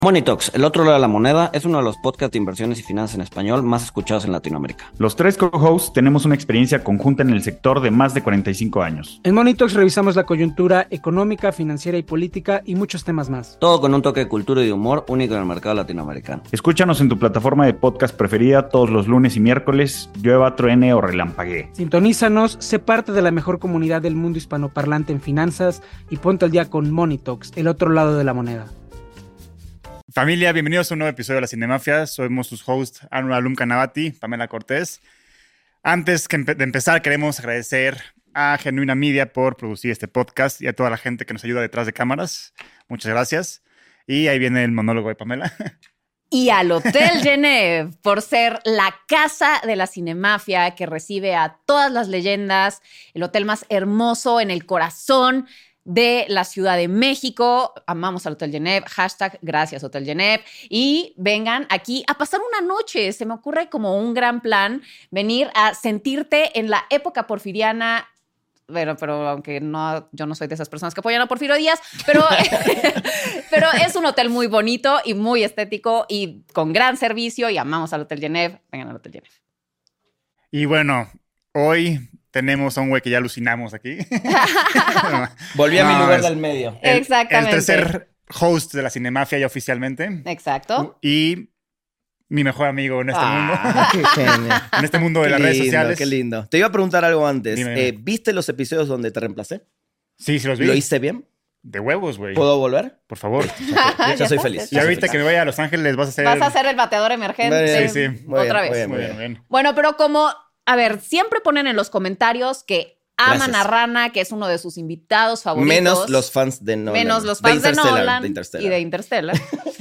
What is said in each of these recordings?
Money Talks, el otro lado de la moneda, es uno de los podcasts de inversiones y finanzas en español más escuchados en Latinoamérica. Los tres co-hosts tenemos una experiencia conjunta en el sector de más de 45 años. En Money Talks revisamos la coyuntura económica, financiera y política y muchos temas más. Todo con un toque de cultura y de humor único en el mercado latinoamericano. Escúchanos en tu plataforma de podcast preferida todos los lunes y miércoles, llueva, truene o relampaguee. Sintonízanos, sé parte de la mejor comunidad del mundo hispanoparlante en finanzas y ponte al día con Money Talks, el otro lado de la moneda. Familia, bienvenidos a un nuevo episodio de La Cinemafia. Somos sus hosts, Anwar Alum Canavati, Pamela Cortés. Antes de empezar, queremos agradecer a Genuina Media por producir este podcast y a toda la gente que nos ayuda detrás de cámaras. Muchas gracias. Y ahí viene el monólogo de Pamela. Y al Hotel Genève por ser la casa de la Cinemafia que recibe a todas las leyendas, el hotel más hermoso en el corazón de la Ciudad de México. Amamos al Hotel Genève, #gracias Hotel Genève, y vengan aquí a pasar una noche. Se me ocurre como un gran plan venir a sentirte en la época porfiriana. Pero aunque no, yo no soy de esas personas que apoyan a Porfirio Díaz, pero es un hotel muy bonito y muy estético y con gran servicio, y amamos al Hotel Genève. Vengan al Hotel Genève. Y bueno, hoy tenemos a un güey que ya alucinamos aquí. Volví a mi lugar del medio. Exactamente. El tercer host de la Cinemafia ya oficialmente. Exacto. Y mi mejor amigo en este mundo. Qué genio. En este mundo de las redes sociales. Qué lindo. Te iba a preguntar algo antes. Dime. ¿Viste los episodios donde te reemplacé? Sí, los vi. ¿Lo hice bien? De huevos, güey. ¿Puedo volver? Por favor. Ya soy feliz. Y ahorita que me vaya a Los Ángeles vas a hacer... Vas a ser el bateador emergente. Sí. Otra vez. Muy bien. Bueno, pero como, a ver, siempre ponen en los comentarios que aman Gracias. a Rana, que es uno de sus invitados favoritos. Menos los fans de Nolan. Menos los fans de Nolan y de Interstellar.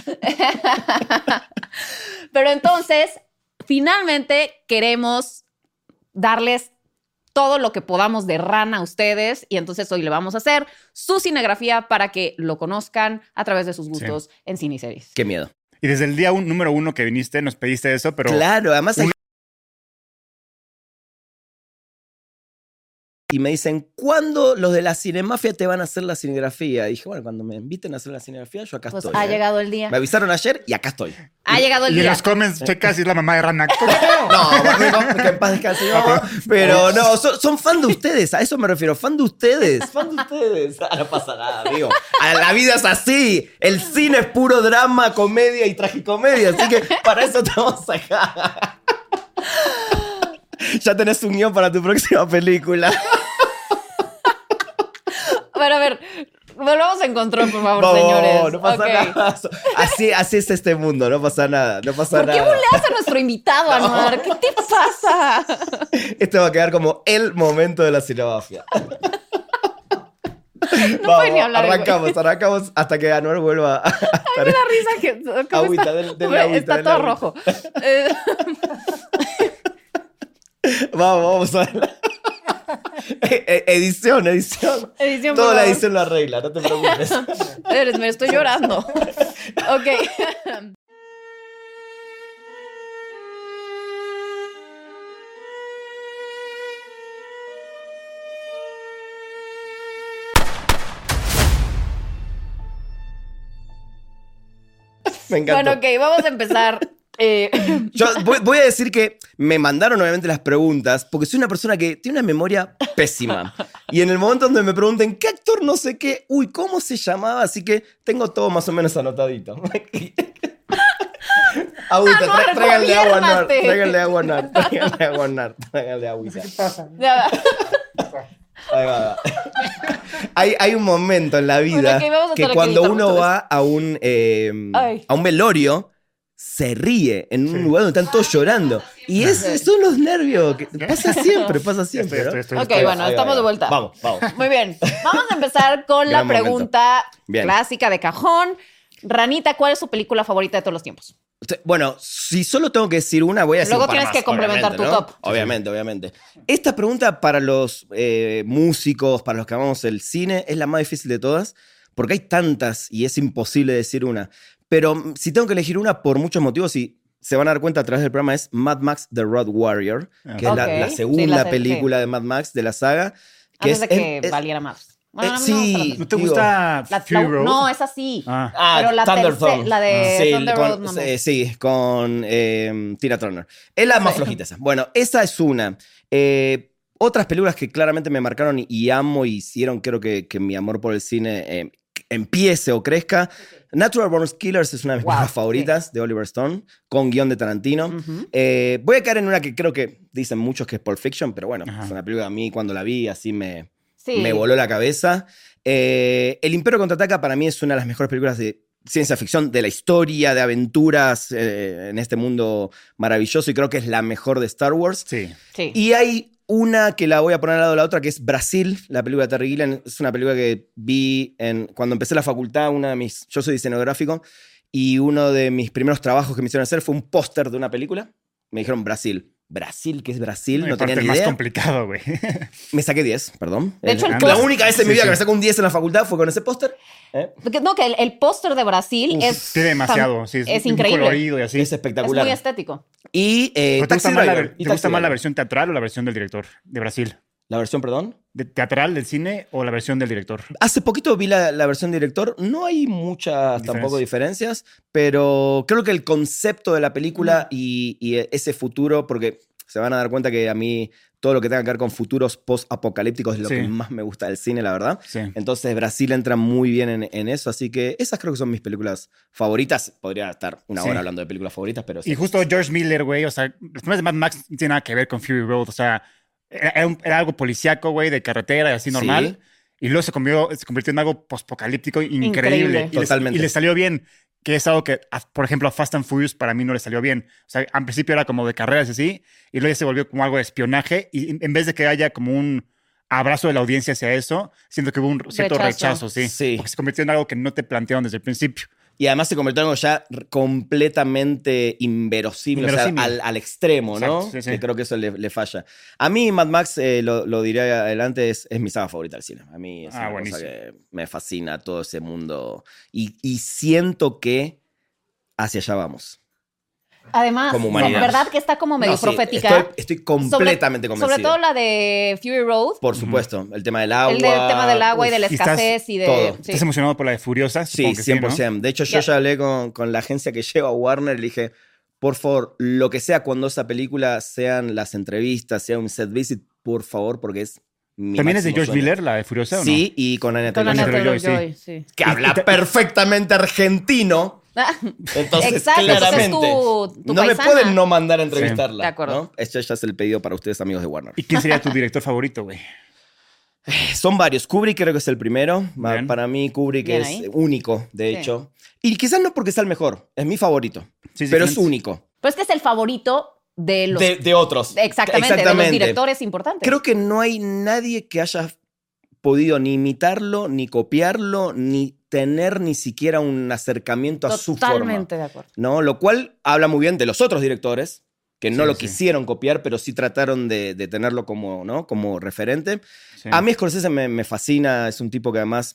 Pero entonces, finalmente queremos darles todo lo que podamos de Rana a ustedes, y entonces hoy le vamos a hacer su cinegrafía para que lo conozcan a través de sus gustos en cine y series. Qué miedo. Y desde el día número 1 que viniste nos pediste eso, pero... Claro, además y me dicen, ¿cuándo los de la Cinemafia te van a hacer la cinegrafía? Y dije, bueno, cuando me inviten a hacer la cinegrafía, yo acá Pues estoy. ha llegado el día. Me avisaron ayer y acá estoy. Ha llegado el Y en día. los comments checas si es la mamá de Rana. No, que en paz descanse mi mamá. Pero no, son fan de ustedes, a eso me refiero, fan de ustedes. No pasa nada, amigo. La vida es así. El cine es puro drama, comedia y tragicomedia, así que para eso estamos acá. Ya tenés un guión para tu próxima película. Bueno, a ver, volvamos a encontrar, por favor, señores. No pasa nada. Así es este mundo, no pasa nada. ¿Por qué buleas a nuestro invitado, Anuar? ¿Qué te pasa? Esto va a quedar como el momento de la cinemafia. No puede ni hablar. Arrancamos hasta que Anuar vuelva a... A mí me da risa que... ¿cómo Agüita, denle agüita, está denle todo agüita. rojo. Vamos a ver. Edición. Edición, por Toda la favor. edición lo arregla, no te preocupes. Me estoy llorando. Ok. Me encanta. Bueno, ok, vamos a empezar. Yo voy a decir que me mandaron obviamente las preguntas porque soy una persona que tiene una memoria pésima. Y en el momento donde me pregunten qué actor no sé qué, ¿cómo se llamaba? Así que tengo todo más o menos anotadito. Agüita, Anuar, tráiganle agua a Nar. gobiérnate. Tráiganle agüita. ¿Qué pasa? Ahí va. Hay un momento en la vida Bueno, ok, vamos a que estar aquí cuando editando uno todo va a un velorio, se ríe en un lugar donde están todos llorando. Y esos son los nervios. Pasa siempre, Estoy. Ok, bueno, estamos de vuelta. Vamos. Muy bien. Vamos a empezar con la Gran momento. pregunta Bien. clásica de cajón. Ranita, ¿cuál es su película favorita de todos los tiempos? Bueno, si solo tengo que decir una, voy a decir Luego un par tienes más, que complementar obviamente, tu ¿no? top. Obviamente. Esta pregunta para los músicos, para los que amamos el cine, es la más difícil de todas, porque hay tantas y es imposible decir una. Pero si tengo que elegir una por muchos motivos, y se van a dar cuenta a través del programa, es Mad Max The Road Warrior, que es la Ok. segunda Sí, película de Mad Max de la saga. Que Antes de que valiera más. Bueno, a mí sí. ¿No te digo, gusta Fury Road? No, es así. Ah. Pero la Thunderthorn. la de Sí, Thunder con, Road no me gusta. sí, con Tina Turner. Es la más flojita esa. Bueno, esa es una. Otras películas que claramente me marcaron y amo y hicieron, creo que mi amor por el cine empiece o crezca. Natural Born Killers es una de mis películas favoritas de Oliver Stone, con guión de Tarantino. Voy a caer en una que creo que dicen muchos que es Pulp Fiction, pero bueno, es una película a mí cuando la vi así me voló la cabeza. El Imperio Contraataca para mí es una de las mejores películas de ciencia ficción de la historia, de aventuras en este mundo maravilloso, y creo que es la mejor de Star Wars. Sí. Y hay una que la voy a poner al lado de la otra, que es Brasil, la película de Terry Gilliam. Es una película que vi cuando empecé la facultad. Yo soy diseñador gráfico, y uno de mis primeros trabajos que me hicieron hacer fue un póster de una película. Me dijeron Brasil. ¿Brasil? ¿Qué es Brasil? No tenía ni idea. Es más complicado, güey. Me saqué 10, perdón. De hecho, la única vez en mi vida que me saqué un 10 en la facultad fue con ese póster. No, que el póster de Brasil es... Tiene demasiado, sí. Es increíble. Colorido y así. Es espectacular. Es muy estético. Y ¿Te Taxi Driver. gusta más la versión teatral o la versión del director de Brasil? ¿La versión, perdón? ¿De teatral del cine o la versión del director? Hace poquito vi la versión director. No hay muchas tampoco diferencias, pero creo que el concepto de la película y ese futuro, porque se van a dar cuenta que a mí todo lo que tenga que ver con futuros post-apocalípticos es lo que más me gusta del cine, la verdad. Sí. Entonces Brasil entra muy bien en eso, así que esas creo que son mis películas favoritas. Podría estar una hora hablando de películas favoritas, pero... Y justo George Miller, güey, o sea, las primeras de Mad Max no tiene nada que ver con Fury Road, o sea, era algo policíaco, güey, de carretera y así normal. Y luego se convirtió en algo post-apocalíptico increíble. Totalmente. Y le salió bien. Que es algo que, por ejemplo, a Fast and Furious para mí no le salió bien. O sea, al principio era como de carreras y así, y luego ya se volvió como algo de espionaje, y en vez de que haya como un abrazo de la audiencia hacia eso, siento que hubo un cierto rechazo, sí. Porque se convirtió en algo que no te plantearon desde el principio. Y además se convirtió en algo ya completamente inverosímil. O sea, al extremo, ¿no? Exacto, sí. Que creo que eso le falla. A mí Mad Max, lo diré adelante, es mi saga favorita del cine. A mí es una cosa que me fascina todo ese mundo. Y siento que hacia allá vamos. Además, como humanidad. ¿Verdad que está como medio profética? Estoy completamente convencido. Sobre todo la de Fury Road. Por supuesto. El tema del agua. El tema del agua y de la escasez y de... todo. Sí. ¿Estás emocionado por la de Furiosa? Sí, Supongo que 100%. Sí, ¿no? De hecho, yo ya hablé con la agencia que lleva a Warner y le dije, por favor, lo que sea cuando esa película sean las entrevistas, sea un set visit, por favor, porque es mi ¿También es de máximo George sueño. Miller, la de Furiosa, o no? Sí, y con Anya Con Anya Taylor-Joy. Taylor-Joy, sí. Que habla perfectamente argentino. Entonces, Exacto, claramente, entonces es tu no me paisana. pueden no mandar a entrevistarla. Sí, de acuerdo. ¿no? Este ya es el pedido para ustedes, amigos de Warner. ¿Y quién sería tu director favorito, güey? Son varios. Kubrick creo que es el primero. Bien. Para mí Kubrick Bien es ahí. único, de Sí. hecho. Y quizás no porque sea el mejor. Es mi favorito. Sí, pero diferente. es único. Pero es que es el favorito de los... De otros. Exactamente, de los directores importantes. Creo que no hay nadie que haya podido ni imitarlo, ni copiarlo, ni tener ni siquiera un acercamiento a su forma. Totalmente de acuerdo. ¿No? Lo cual habla muy bien de los otros directores, que no Sí, lo sí. quisieron copiar, pero sí trataron de tenerlo como, ¿no? como referente. Sí. A mí Scorsese me fascina, es un tipo que además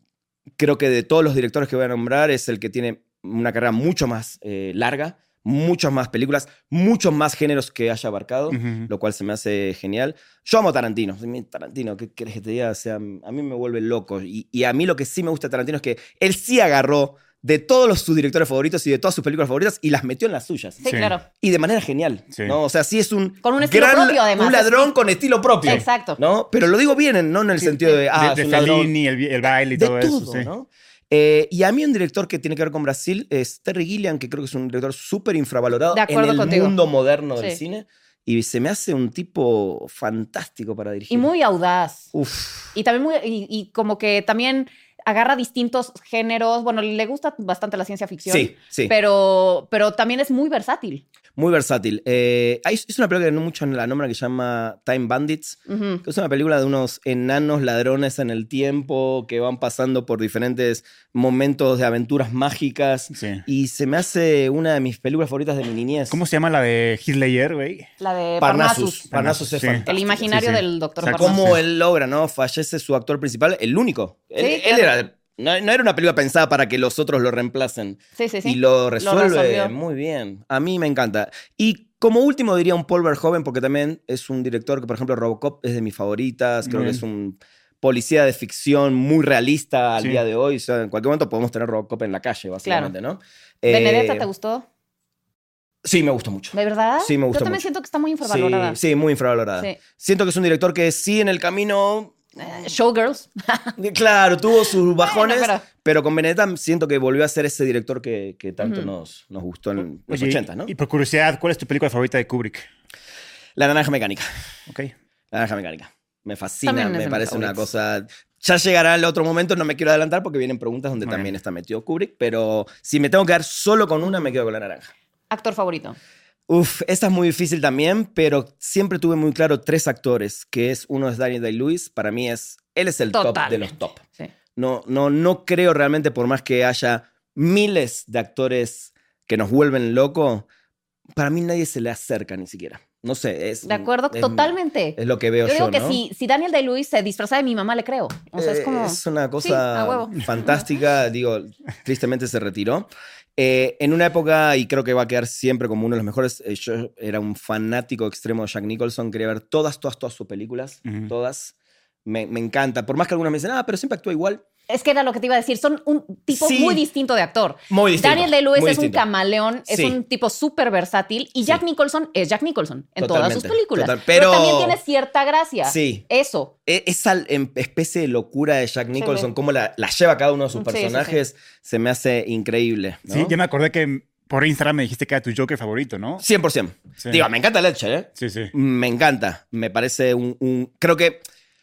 creo que de todos los directores que voy a nombrar es el que tiene una carrera mucho más larga, muchas más películas, muchos más géneros que haya abarcado, Ujú. lo cual se me hace genial. Yo amo a Tarantino. Tarantino, ¿qué querés que te diga? O sea, a mí me vuelve loco. Y a mí lo que sí me gusta de Tarantino es que él sí agarró de todos sus directores favoritos y de todas sus películas favoritas y las metió en las suyas. Sí, Sí. claro. Y de manera genial, Sí. ¿no? O sea, sí es un Con un estilo propio, además. un ladrón con estilo propio. Exacto. ¿No? Pero lo digo bien, no en el sentido de, de es un ladrón. Fellini, el baile y De todo, todo, eso. Sí. ¿no? Y a mí un director que tiene que ver con Brasil es Terry Gilliam, que creo que es un director súper infravalorado De acuerdo en el contigo. mundo moderno del Sí. cine. Y se me hace un tipo fantástico para dirigir. Y muy audaz. Uf. Y también y como que también agarra distintos géneros. Bueno, le gusta bastante la ciencia ficción. Sí, sí. Pero también es muy versátil. Muy versátil. Es una película que no muchos la nombran que se llama Time Bandits. Ujú. Que es una película de unos enanos ladrones en el tiempo que van pasando por diferentes momentos de aventuras mágicas. Sí. Y se me hace una de mis películas favoritas de mi niñez. ¿Cómo se llama la de Heath Ledger, güey? La de Parnassus. Parnassus. Parnassus es Sí. fantástico. El imaginario Sí, sí. del doctor Exacto. Parnassus. Cómo él logra, ¿no? Fallece su actor principal, el único. Él claro. era... No era una película pensada para que los otros lo reemplacen. Sí, sí, sí. Y lo resuelve resolvió. muy bien. A mí me encanta. Y como último diría un Paul Verhoeven, porque también es un director que, por ejemplo, Robocop es de mis favoritas. Creo Muy que bien. es un policía de ficción muy realista al Sí. día de hoy. O sea, en cualquier momento podemos tener Robocop en la calle, básicamente, ¿no? ¿Benedetta te gustó? Sí, me gustó mucho. ¿De verdad? Sí, me gustó Yo también mucho. siento que está muy infravalorada. Sí, muy infravalorada. Sí. Siento que es un director que sí en el camino... Showgirls. Claro, tuvo sus bajones, Bueno, pero con Benedetta siento que volvió a ser ese director que tanto Ujú. nos gustó en los Oye, 80, ¿no? Y por curiosidad, ¿cuál es tu película favorita de Kubrick? La Naranja Mecánica. Ok. La Naranja Mecánica. Me fascina, También es de me mis parece una favoritos. cosa... Ya llegará el otro momento, no me quiero adelantar porque vienen preguntas donde Muy también bien. está metido Kubrick, pero si me tengo que dar solo con una, me quedo con La Naranja. Actor favorito. Uf, esta es muy difícil también, pero siempre tuve muy claro 3 actores, que es uno es Daniel Day-Lewis, para mí él es el top de Totalmente. los top. Sí. No creo realmente, por más que haya miles de actores que nos vuelven loco, para mí nadie se le acerca ni siquiera. No sé, es... De acuerdo, es- totalmente. Es lo que veo Yo digo yo, que ¿no? si Daniel Day-Lewis se disfraza de mi mamá, le creo. O sea, es como... Es una Sí, a cosa huevo. fantástica. Digo, tristemente se retiró. En una época, y creo que va a quedar siempre como uno de los mejores, yo era un fanático extremo de Jack Nicholson. Quería ver todas sus películas. Ujú. Todas. Me encanta. Por más que algunos me dicen, pero siempre actúa igual. Es que era lo que te iba a decir. Son un tipo Sí. muy distinto de actor. Muy distinto. Daniel Day-Lewis muy es un distinto. camaleón, es Sí. un tipo súper versátil. Y Sí. Jack Nicholson es Jack Nicholson en todas sus Totalmente, películas. total. Pero Pero- también tiene cierta gracia. Sí. Eso. Esa especie de locura de Jack Nicholson, sí. cómo la lleva cada uno de sus Sí, sí, sí. personajes, se me hace increíble. ¿no? Sí, ya me acordé que por Instagram me dijiste que era tu Joker favorito, ¿no? 100%. Sí. Digo, me encanta Ledger, ¿eh? Sí, sí. Me encanta. Me parece creo que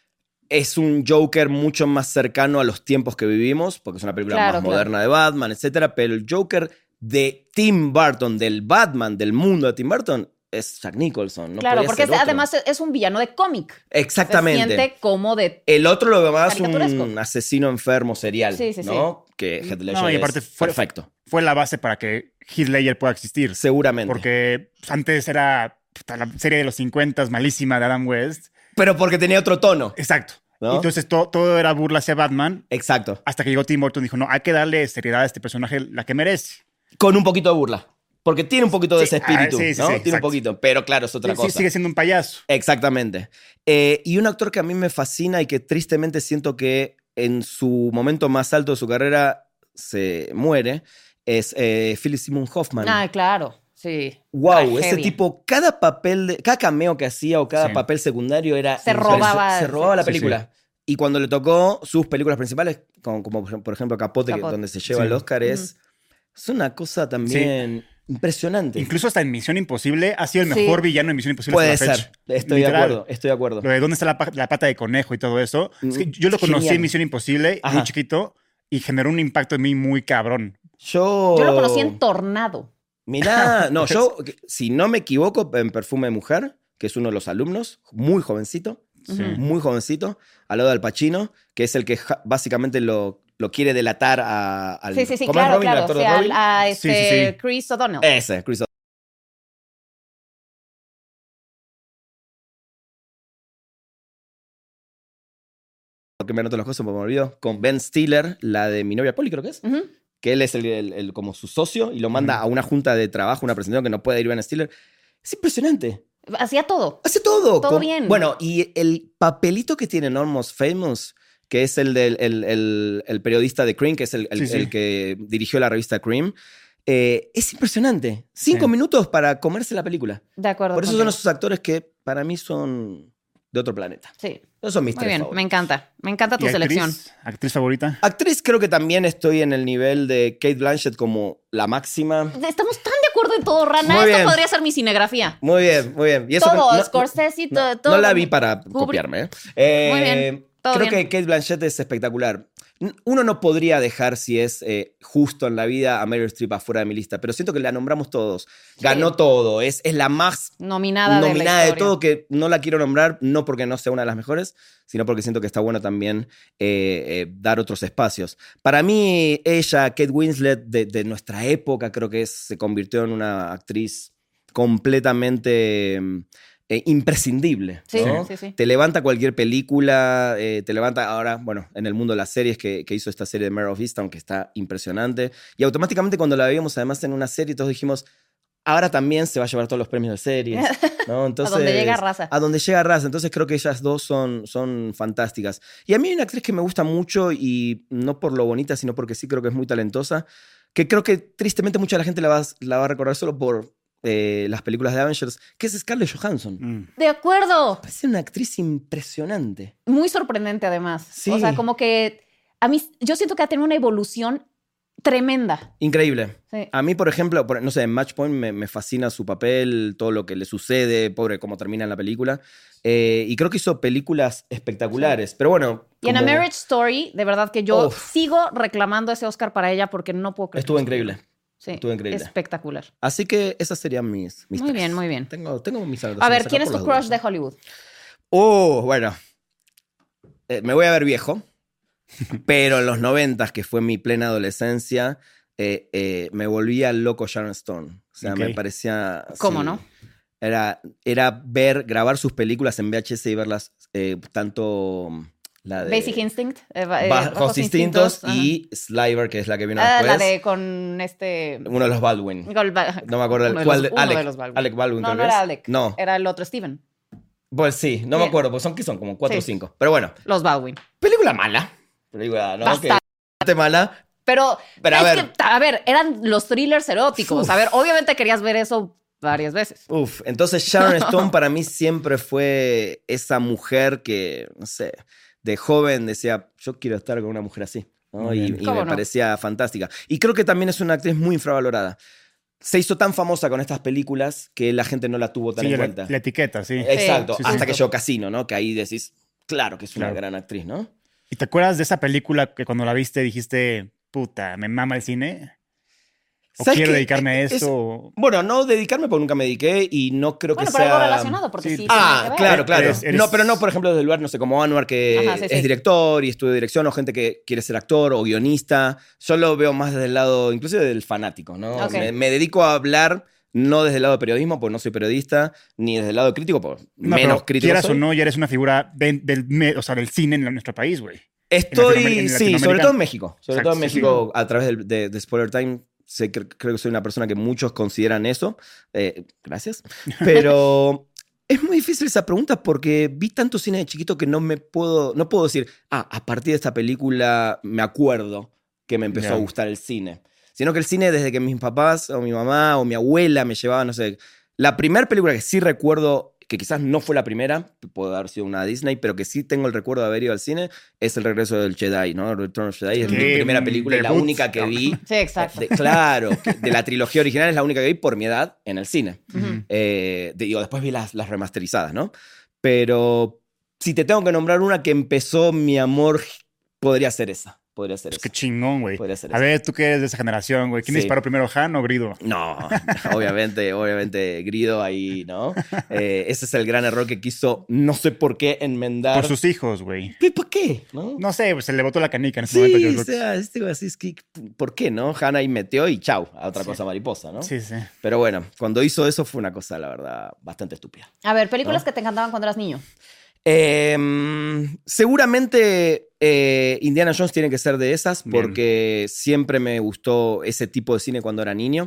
es un Joker mucho más cercano a los tiempos que vivimos, porque es una película Claro, más claro. moderna de Batman, etcétera. Pero el Joker de Tim Burton, del Batman, del mundo de Tim Burton, es Jack Nicholson. No claro, podía porque ser otro. además es un villano de cómic. Exactamente. Se siente como de... El otro lo veo más Caricaturesco. un asesino enfermo serial, Sí, sí, ¿no? Que Heath Ledger No, y es aparte fue- perfecto. Fue la base para que Heath Ledger pueda existir. Seguramente. Porque pues, antes era la serie de los 50 malísima de Adam West. Pero porque tenía otro tono. Exacto. ¿No? Entonces todo era burla hacia Batman. Exacto. Hasta que llegó Tim Burton y dijo, no, hay que darle seriedad a este personaje la que merece. Con un poquito de burla. Porque tiene un poquito de Sí, ese espíritu, sí, sí, ¿no? sí, Tiene un exacto. poquito. Pero claro, es otra Sí, cosa. sigue siendo un payaso. Exactamente. Y un actor que a mí me fascina y que tristemente siento que en su momento más alto de su carrera se muere es Philip Seymour Hoffman. Ah, claro. Sí. Wow, ese Heavy. tipo, cada cameo que hacía o cada Sí. papel secundario era... Se robaba- Se robaba la Sí, película. Y cuando le tocó sus películas principales, como por ejemplo Capote, Capote. donde se lleva Sí. el Oscar, es una cosa también impresionante. Incluso hasta en Misión Imposible ha sido el Sí. mejor villano de Misión Imposible Puede hasta la ser. fecha. Estoy Literal. de acuerdo. Lo de dónde está la pata de conejo y todo eso. Es que yo lo conocí Genial. en Misión Imposible, Ajá. muy chiquito, y generó un impacto en mí muy cabrón. Yo Yo lo conocí en Tornado. Mirá, no, yo, si no me equivoco, en Perfume de Mujer, que es uno de los alumnos, muy jovencito, Sí. muy jovencito, al lado de Al Pacino, que es el que básicamente lo quiere delatar al... Sí, sí, sí, ¿cómo es claro, Robin, el claro. actor O de sea, Robin? a Sí, sí, sí. Chris O'Donnell. Ese, Chris. Que me anoto las cosas, porque me olvido. Con Ben Stiller, la de Mi novia Polly, creo que es. Ujú. Que él es como su socio y lo manda Ujú. a una junta de trabajo, una presentación que no puede ir Ben Stiller. Es impresionante. Hacía todo. Hace todo. Todo bien. Bueno, y el papelito que tiene en Almost Famous, que es el del el periodista de Cream, que es el Sí, sí. el que dirigió la revista Cream, es impresionante. 5 Sí. minutos para comerse la película. De acuerdo. Por eso son contigo. esos actores que para mí son de otro planeta. Sí. Esos son mis Muy tres bien, favoritos. me encanta. Me encanta tu ¿Y actriz? selección. ¿Actriz favorita? Actriz, creo que también estoy en el nivel de Kate Blanchett como la máxima. Estamos tan de acuerdo en todo, Rana. Muy Esto bien. podría ser mi cinegrafía. Muy bien, muy bien. Y eso Todo, que no- Scorsese, no, todo. no la vi para copiarme. Muy bien, todo Creo bien. que Kate Blanchett es espectacular. Uno no podría dejar, si es justo en la vida, a Meryl Streep afuera de mi lista, pero siento que la nombramos todos. Ganó todo, es la más Nominada, nominada de de la historia. todo, que no la quiero nombrar, no porque no sea una de las mejores, sino porque siento que está bueno también dar otros espacios. Para mí, ella, Kate Winslet, de nuestra época, creo que se convirtió en una actriz completamente imprescindible. Sí, ¿no? sí, sí. Te levanta cualquier película, te levanta ahora, bueno, en el mundo de las series que hizo esta serie de Mare of Easttown, que está impresionante. Y automáticamente cuando la veíamos además en una serie, todos dijimos, ahora también se va a llevar todos los premios de series, ¿no? Entonces, A donde llega raza. A donde llega raza. Entonces creo que ellas dos son fantásticas. Y a mí hay una actriz que me gusta mucho y no por lo bonita, sino porque sí creo que es muy talentosa, que creo que tristemente mucha la gente la va a recordar solo por las películas de Avengers, que es Scarlett Johansson. De acuerdo. Parece una actriz impresionante. Muy sorprendente, además. Sí. O sea, como que a mí, yo siento que ha tenido una evolución tremenda. Increíble. Sí. A mí, por ejemplo, no sé, en Match Point me fascina su papel, todo lo que le sucede, pobre, cómo termina en la película. Y creo que hizo películas espectaculares. Pero bueno. Y en A Marriage Story, de verdad que yo Uf. sigo reclamando ese Oscar para ella porque no puedo creer. Estuvo increíble. Sí, Estuvo increíble. espectacular. Así que esas serían mis Muy tres. bien, muy bien. Tengo mis anotaciones A ver, acá ¿quién es por tu las crush dudas. de Hollywood? Bueno. Me voy a ver viejo. Pero en los 90s, que fue mi plena adolescencia, me volvía loco Sharon Stone. O sea, Ok. me parecía... ¿Cómo sí, no? Era grabar sus películas en VHS y verlas tanto la de... Basic Instinct. Bajos Instintos ajá. y Sliver, que es la que vino Ah, después. la de con este... Uno de los Baldwin. No me acuerdo Uno de cuál. los- uno de los Baldwin. Alec Baldwin, No, creo no que era es. Alec. No. Era el otro Steven. Pues sí, no me Bien. acuerdo, pues son como 4 o Sí. 5. Pero bueno, Los Baldwin. película mala. Película, ¿no? Bastante. Que mala. Pero Pero es que, a ver, eran los thrillers eróticos. A ver, obviamente querías ver eso varias veces. Uf, entonces Sharon Stone para mí siempre fue esa mujer que, no sé, de joven decía, yo quiero estar con una mujer así, ¿no? Muy bien. Y ¿Cómo me no? parecía fantástica. Y creo que también es una actriz muy infravalorada. Se hizo tan famosa con estas películas que la gente no la tuvo tan Sí, en la, cuenta. la etiqueta, sí. Exacto, Sí, sí, hasta sí. que llegó Casino, ¿no? Que ahí decís, claro que es una Claro. gran actriz, ¿no? ¿Y te acuerdas de esa película que cuando la viste dijiste, puta, me mama el cine? ¿O ¿Sabes quiero qué? dedicarme a Es- esto? Bueno, no dedicarme porque nunca me dediqué y no creo Bueno, que pero sea... algo relacionado, porque Sí. sí. tiene que Ah, ver. claro, claro. Eres- No, pero no, por ejemplo, desde el lugar, no sé, como Anwar, que Ajá, sí, sí. es director y estudia dirección, o gente que quiere ser actor o guionista. Yo lo veo más desde el lado, inclusive del fanático, ¿no? Ok. Me dedico a hablar, no desde el lado de periodismo, porque no soy periodista, ni desde el lado crítico, porque No, menos pero crítico quieras soy. o no, ya eres una figura o sea, del cine en nuestro país, güey. Estoy, en sí, Latinoamérica. sobre todo en México. Sobre Exacto, todo en sí, sí. México, a través de Spoiler Time, creo que soy una persona que muchos consideran eso. Gracias. Pero es muy difícil esa pregunta porque vi tanto cine de chiquito que no puedo decir, a partir de esta película me acuerdo que me empezó Ya. a gustar el cine. Sino que el cine, desde que mis papás o mi mamá o mi abuela me llevaban, no sé. La primera película que sí recuerdo, que quizás no fue la primera, puede haber sido una Disney, pero que sí tengo el recuerdo de haber ido al cine, es El Regreso del Jedi, ¿no? Return of Jedi es mi Qué primera película y la debut, única que cabrón. vi. Sí, exacto. Claro, de la trilogía original es la única que vi por mi edad en el cine. Ujú. Después vi las remasterizadas, ¿no? Pero si te tengo que nombrar una que empezó mi amor, podría ser esa. Podría ser Pues esa. qué chingón, güey. Podría ser A esa. ver, tú que eres de esa generación, güey. ¿Quién Sí. disparó primero, Han o Grido? No, obviamente Grido ahí, ¿no? Ese es el gran error que quiso, no sé por qué, enmendar. Por sus hijos, güey. ¿Por qué? ¿No? No sé, pues se le botó la canica en ese momento. Sí, George o Lucas. sea, así es que, ¿por qué, no? Hannah ahí metió y chau, a otra cosa mariposa, ¿no? Sí, sí. Pero bueno, cuando hizo eso fue una cosa, la verdad, bastante estúpida. A ver, películas ¿No? que te encantaban cuando eras niño. Seguramente Indiana Jones tiene que ser de esas Bien. porque siempre me gustó ese tipo de cine cuando era niño.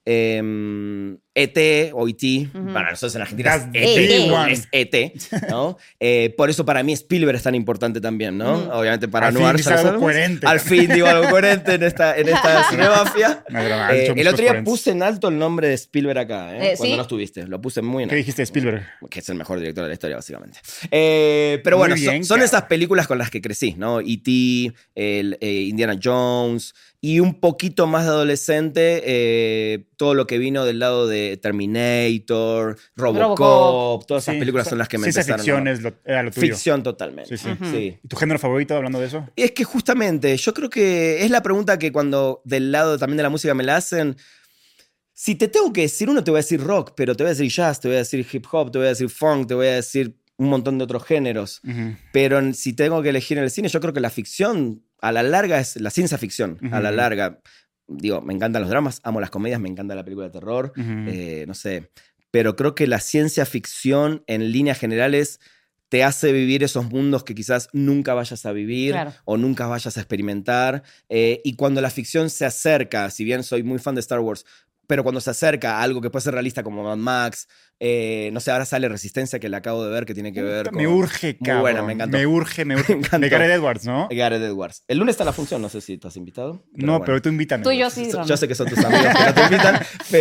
E.T. o E.T. Ujú. Para nosotros en Argentina That's es the E.T. one. es E.T., ¿no? Por eso para mí Spielberg es tan importante también, ¿no? Ujú. Obviamente para Al fin Noir dice ya lo algo sabemos. coherente. Al fin digo algo coherente en esta cinemafia. No, pero has dicho El muchas otro día coherentes. puse en alto el nombre de Spielberg acá, cuando ¿sí? no estuviste. Lo puse muy en ¿Qué alto. dijiste de Spielberg? Que es el mejor director de la historia, básicamente. Pero Muy bueno, bien, son cabrón. esas películas con las que crecí, ¿no? E.T., Indiana Jones, y un poquito más de adolescente, todo lo que vino del lado de Terminator, Robocop, todas esas Sí, películas son las que me ciencia empezaron. ficción era lo tuyo. Ficción totalmente. Sí, sí. Ujú. Sí. ¿Y tu género favorito hablando de eso? Es que justamente, yo creo que es la pregunta que cuando del lado también de la música me la hacen. Si te tengo que decir uno, te voy a decir rock, pero te voy a decir jazz, te voy a decir hip hop, te voy a decir funk, te voy a decir un montón de otros géneros. Ujú. Pero si tengo que elegir en el cine, yo creo que la ficción, a la larga, es la ciencia ficción. A la Ujú. larga, digo, me encantan los dramas, amo las comedias, me encanta la película de terror, Ujú. no sé. Pero creo que la ciencia ficción, en líneas generales, te hace vivir esos mundos que quizás nunca vayas a vivir Claro. o nunca vayas a experimentar. Y cuando la ficción se acerca, si bien soy muy fan de Star Wars, pero cuando se acerca a algo que puede ser realista como Mad Max, no sé, ahora sale Resistencia, que la acabo de ver, que tiene que ver con... Me urge, cabrón. Muy buena, me encantó. Me urge. Me encantó. De Gareth Edwards, ¿no? Gareth Edwards. El lunes está la función, no sé si estás invitado. No, bueno. pero tú invítame. Tú y yo güey. sí. Yo sé que son tus amigos que no te invitan,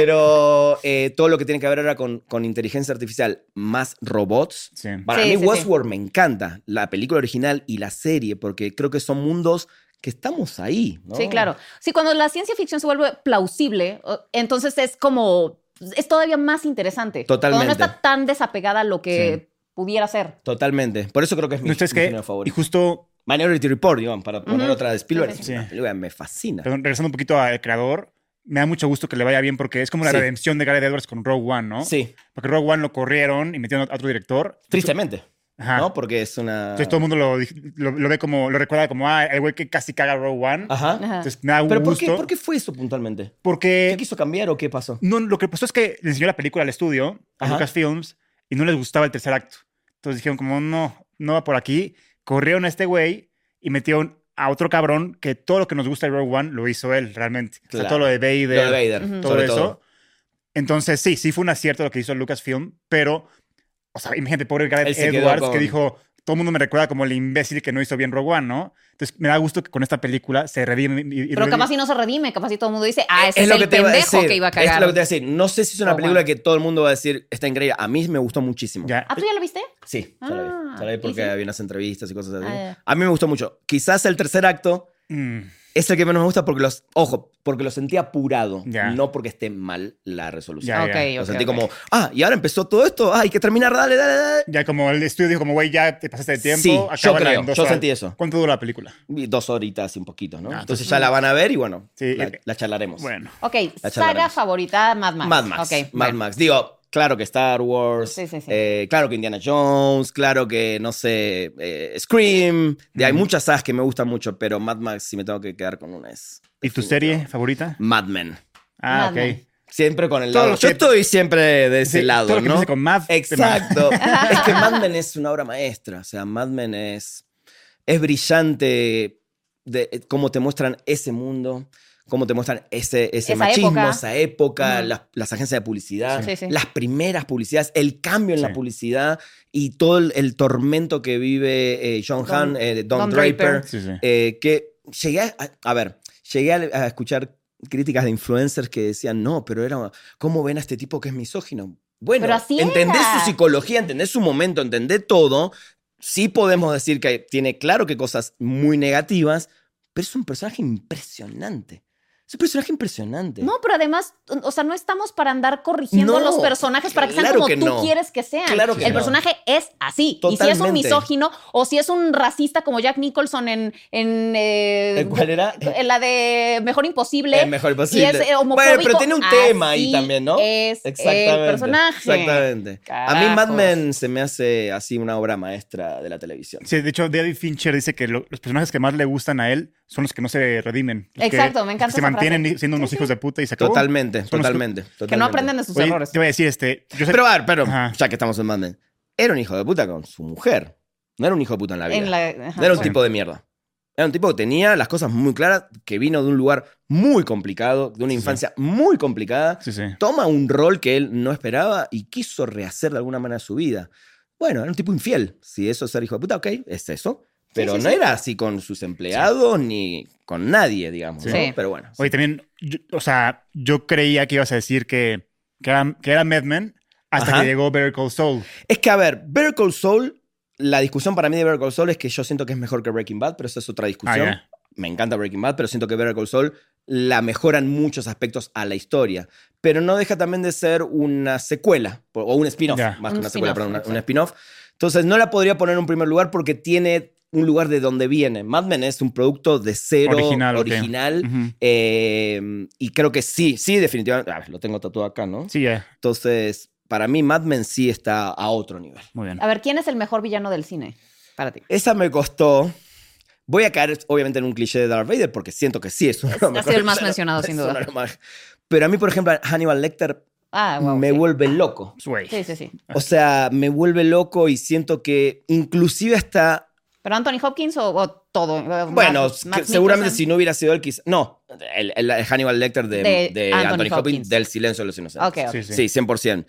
pero todo lo que tiene que ver ahora con inteligencia artificial más robots. Sí. Para Sí, mí sí, Westworld me encanta, la película original y la serie, porque creo que son mundos que estamos ahí, ¿no? Sí, claro. Sí, cuando la ciencia ficción se vuelve plausible, entonces es como... Es todavía más interesante. Totalmente. Cuando no está tan desapegada a lo que pudiera ser. Totalmente. Por eso creo que es mi ¿No es que? género Y favorito. justo, Minority Report, digamos, para poner Ujú. otra de Spielberg. Sí, sí. La película me fascina. perdón, regresando un poquito al creador, me da mucho gusto que le vaya bien porque es como la Sí. redención de Gareth Edwards con Rogue One, ¿no? Sí, Porque Rogue One lo corrieron y metieron a otro director. tristemente, Ajá. ¿no? Porque es una... Entonces todo el mundo lo ve como, lo recuerda como, el güey que casi caga Rogue One. Ajá. Ajá. Entonces me da ¿Pero gusto. por qué fue eso puntualmente? ¿Qué Porque quiso cambiar o qué pasó? no, lo que pasó es que le enseñó la película al estudio, a Ajá. Lucasfilms, y no les gustaba el tercer acto. Entonces dijeron como, no va por aquí. Corrieron a este güey y metieron a otro cabrón que todo lo que nos gusta de Rogue One lo hizo él realmente. O sea, Claro. todo lo de Vader, Lo de Vader, Ujú. todo sobre eso. todo. Entonces, sí fue un acierto lo que hizo Lucasfilm, pero, o sea, imagínate, pobre Él Gareth se quedó Edwards, con- que dijo, todo el mundo me recuerda como el imbécil que no hizo bien Rogue One, ¿no? Entonces, me da gusto que con esta película se redime. Pero capaz si no se redime, capaz si todo el mundo dice, ese es lo el que te iba a pendejo decir. que iba a Es cagar. lo que te iba a decir. No sé si es una Rogue película One. que todo el mundo va a decir está increíble. A mí me gustó muchísimo. Ya. ¿Ah, tú ya lo viste? Sí, ya la vi. Ah, Ya la vi ¿y porque sí? había unas entrevistas y cosas así. Ah, ya. A mí me gustó mucho. Quizás el tercer acto Mm, es el que menos me gusta porque porque lo sentí apurado. Ya. No porque esté mal la resolución. Ya, Ok, ya. Lo ok, sentí ok. como, y ahora empezó todo esto. Hay que terminar, dale. Ya como el estudio dijo, como, güey, ya te pasaste de tiempo. Sí, yo acábala creo. en 2 Yo horas. sentí eso. ¿Cuánto dura la película? Y 2 horitas y un poquito, ¿no? Ah, Entonces ya la van a ver y bueno, Sí, la charlaremos. Bueno. Ok, La saga charlaremos. favorita, Mad Max. Mad Max. Ok, Mad bueno. Max. Digo, claro que Star Wars. Sí, sí, sí. Claro que Indiana Jones. Claro que, no sé, Scream. Hay muchas sagas que me gustan mucho, pero Mad Max, si me tengo que quedar con una es... ¿Y tu serie favorita? Mad Men. Ah, Mad Men. ok. Siempre con el Todo lado. lo que- Yo estoy siempre de ese Sí, lado, todo lo que ¿no? empiece con Mad, Exacto. Es que Mad Men es una obra maestra. O sea, Mad Men es brillante de cómo te muestran ese mundo, cómo te muestran ese Esa machismo, época. esa época, Ujú. las agencias de publicidad, Sí, sí. las primeras publicidades, el cambio en Sí. la publicidad y todo el tormento que vive John Don- Hamm, Don Don Draper. Draper. Sí, sí. Que llegué a escuchar críticas de influencers que decían, no, pero ¿cómo ven a este tipo que es misógino? Bueno, Pero así entendés era. su psicología, entendés su momento, entendés todo. Sí podemos decir que tiene claro que cosas muy negativas, pero es un personaje impresionante. Es un personaje impresionante. No, pero además, o sea, no estamos para andar corrigiendo No, a los personajes para que sean claro como que tú no. quieres que sean. Claro que el no. personaje es así. Y si es Totalmente. un misógino o si es un racista como Jack Nicholson en ¿Cuál era? en la de Mejor Imposible. Mejor Y Imposible. es homofóbico. Bueno, pero tiene un tema ahí así también, ¿no? Es el personaje. Exactamente. A mí Mad Carajos. Men se me hace así una obra maestra de la televisión. Sí, de hecho, David Fincher dice que los personajes que más le gustan a él son los que no se redimen. Los Exacto, que, me encanta los que se esa mantienen frase. siendo unos Sí, hijos de puta y se acabó. Totalmente, Son los que- totalmente. Que no aprenden de sus Oye, errores. te voy a decir, yo sé- Pero, a ver, Ajá. ya que estamos en Mad Men, era un hijo de puta con su mujer. No era un hijo de puta en la vida. Ajá, No era un bueno. tipo de mierda. Era un tipo que tenía las cosas muy claras, que vino de un lugar muy complicado, de una Sí. infancia muy complicada. Sí, sí. Toma un rol que él no esperaba y quiso rehacer de alguna manera su vida. Bueno, era un tipo infiel. Si eso es ser hijo de puta, ok, es eso. Pero sí, no sí. era así con sus empleados ni con nadie, digamos. Sí. ¿no? Sí. Pero bueno. Oye, también, yo creía que ibas a decir que era Mad Men hasta Ajá. que llegó Better Call Saul. Es que, a ver, Better Call Saul, la discusión para mí de Better Call Saul es que yo siento que es mejor que Breaking Bad, pero esa es otra discusión. Ah, ya. Me encanta Breaking Bad, pero siento que Better Call Saul la mejoran muchos aspectos a la historia. Pero no deja también de ser una secuela, o un spin-off, Ya. más que Un una secuela, spin-off, perdón, un exacto. spin-off. Entonces no la podría poner en un primer lugar porque tiene un lugar de donde viene. Mad Men es un producto de cero, Original, ok. original, Ujú. y creo que sí, definitivamente. A ver, lo tengo tatuado acá, ¿no? Sí, ya. Entonces, para mí Mad Men sí está a otro nivel. Muy bien. A ver, ¿quién es el mejor villano del cine para ti? Esa me costó. Voy a caer, obviamente, en un cliché de Darth Vader porque siento que sí es uno de los Ha sido el más villanos. mencionado, sin Es duda. uno de los más- Pero a mí, por ejemplo, Hannibal Lecter Ah, wow. me sí. vuelve loco. Güey. Sí, sí, sí. O sea, me vuelve loco y siento que inclusive hasta... ¿Pero Anthony Hopkins o todo? Bueno, Matt seguramente Nicholson. si no hubiera sido él, quizá... No, El Hannibal Lecter de Anthony Hopkins del Silencio de los Inocentes. Ok. Sí, 100%.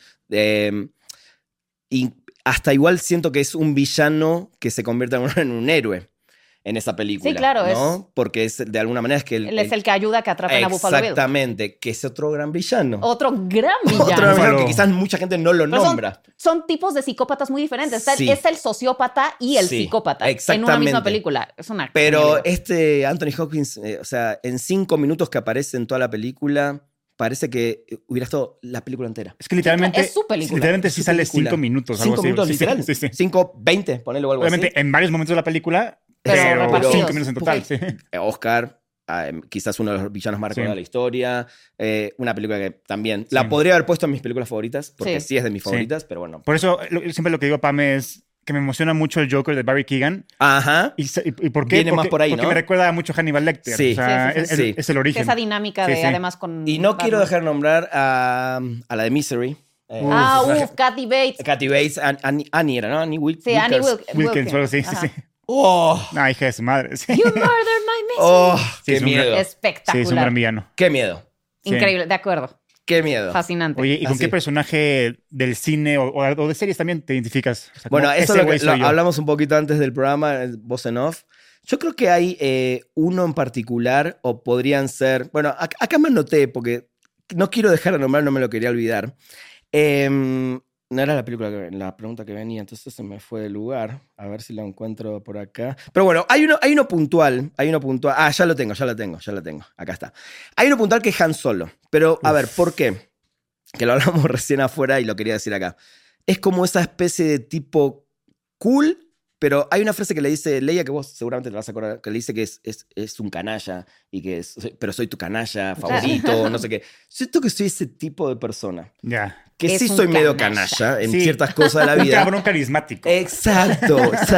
Y hasta igual siento que es un villano que se convierte en un héroe en esa película. Sí, claro, ¿no? Porque de alguna manera es que Él es el que ayuda a que atrapen a Buffalo Bill. Exactamente, que es otro gran villano. Otro gran villano. Otro gran villano Buffalo. que quizás mucha gente no lo Pero nombra. son tipos de psicópatas muy diferentes. Sí. Es el sociópata y el Sí, psicópata en una exactamente. misma película. Es una Pero genialidad. Anthony Hopkins, o sea, en 5 minutos que aparece en toda la película, parece que hubiera estado la película entera. Es que literalmente. Es su película. Literalmente sí Su sale película. 5 minutos. 5 algo así. minutos, Sí, literal. Sí, sí. 5, 20, ponele o algo Obviamente, así. en varios momentos de la película, Pero pero repartidos. 5 minutos en total. Sí. Oscar, quizás uno de los villanos más recordados de la historia. Una película que también la Sí. podría haber puesto en mis películas favoritas, porque Sí. sí es de mis Sí. favoritas, pero bueno. Por eso, siempre lo que digo, Pame, es que me emociona mucho el Joker de Barry Keoghan. Ajá. ¿Y por qué? Viene más por ahí, porque ¿no? me recuerda mucho a Hannibal Lecter. Sí. O sea, Sí, sí, sí. es el origen. Esa dinámica Sí, de, sí. además, con. Y no quiero Batman. dejar nombrar a la de Misery. Kathy Bates. Kathy Bates, Annie era, ¿no? Annie Wilkes. Sí, Annie Wilkins, algo así, sí, Ajá. sí. Oh, No, hija de su madre. Sí, You murdered my misery. oh, Sí, qué es un miedo. sí, es un Espectacular. gran villano. Qué miedo. Sí. Increíble, de acuerdo. Qué miedo. Fascinante. Oye, ¿y con Así. qué personaje del cine o de series también te identificas? O sea, Bueno, como, eso ese es lo güey que soy yo. hablamos un poquito antes del programa, voz en off. Yo creo que hay uno en particular, o podrían ser. Bueno, acá me anoté, porque no quiero dejar de nombrar, no me lo quería olvidar. No era la pregunta que venía, entonces se me fue del lugar. A ver si lo encuentro por acá. Pero bueno, hay uno puntual. Ah, ya lo tengo. Acá está. Hay uno puntual que es Han Solo. Pero, a ver, ¿por qué? Que lo hablamos recién afuera y lo quería decir acá. Es como esa especie de tipo cool, pero hay una frase que le dice Leia, que vos seguramente te vas a acordar, que le dice que es un canalla, y que pero soy tu canalla favorito, no sé qué. Siento que soy ese tipo de persona. Ya. Que Es sí un soy medio canalla. canalla en Sí. ciertas cosas de la Un vida. cabrón carismático. Exacto.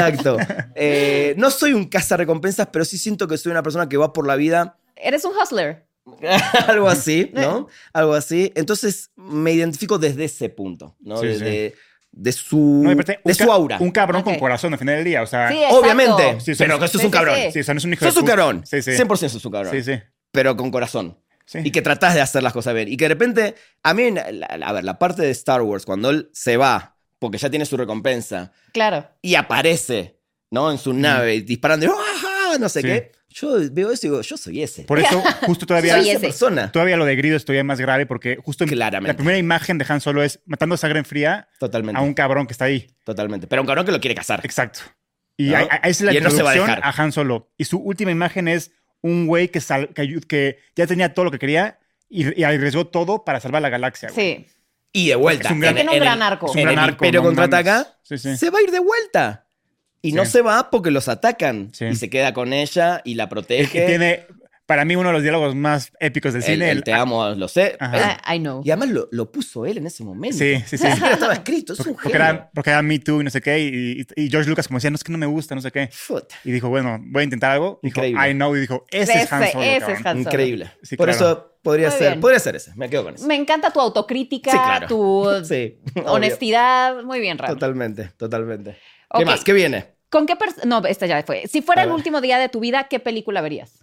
No soy un cazarrecompensas, pero sí siento que soy una persona que va por la vida Eres un hustler. algo así, ¿no? Algo así. Entonces me identifico desde ese punto, ¿no? Sí, De su, No, y aparte, de su aura. Un cabrón Ok. con corazón al final del día. O sea, Sí, exacto. Obviamente, Sí, pero sí, que sos sí, un cabrón. sí, sí, o sea, no es un hijo Sos de un puta. cabrón. Sí, sí. 100% sos un cabrón. Sí, sí. Pero con corazón. Sí. Y que tratás de hacer las cosas bien. Y que de repente, a mí, a ver, la parte de Star Wars, cuando él se va, porque ya tiene su recompensa, Claro. y aparece, ¿no? En su nave, disparando, ¡ah! No sé Sí. qué. Yo veo eso y digo, yo soy ese. Por eso, justo todavía, Soy esa ese. persona. todavía lo de Grido es todavía más grave porque justo Claramente. la primera imagen de Han Solo es matando sangre en fría Totalmente. a un cabrón que está ahí. Totalmente. Pero un cabrón que lo quiere cazar. Exacto. Y ¿No? esa es la Y él no se va a introducción dejar. a Han Solo. Y su última imagen es un güey que ya tenía todo lo que quería y arriesgó todo para salvar la galaxia. Güey. Sí. Y de vuelta. Es un gran- Tiene un gran arco. es un En gran el arco, Imperio no contraataca, mames. Sí, sí. se va a ir de vuelta. Y no Sí. se va porque los atacan. Sí. Y se queda con ella y la Y protege. tiene, para mí, uno de los diálogos más épicos del cine. El te amo, lo sé. Ajá. I know. Y además lo puso él en ese momento. Sí, sí, sí. Ni siquiera estaba escrito. Es un Porque genio. era Me Too y no sé qué. Y George Lucas como decía, no, es que no me gusta, no sé qué. Puta. Y dijo, bueno, voy a intentar algo. Dijo, Increíble. I know. Y dijo, ese es Han Solo, Ese cabrón. es Han Solo. Increíble. Sí, Por claro. eso podría Muy ser. bien. Podría ser ese. Me quedo con eso. Me encanta tu autocrítica, Sí, claro. tu Sí, obvio. honestidad. Muy bien, Ram. Totalmente. ¿Qué Ok. más? ¿Qué viene? ¿Con qué No, esta ya fue. Si fuera A el ver. último día de tu vida, ¿qué película verías?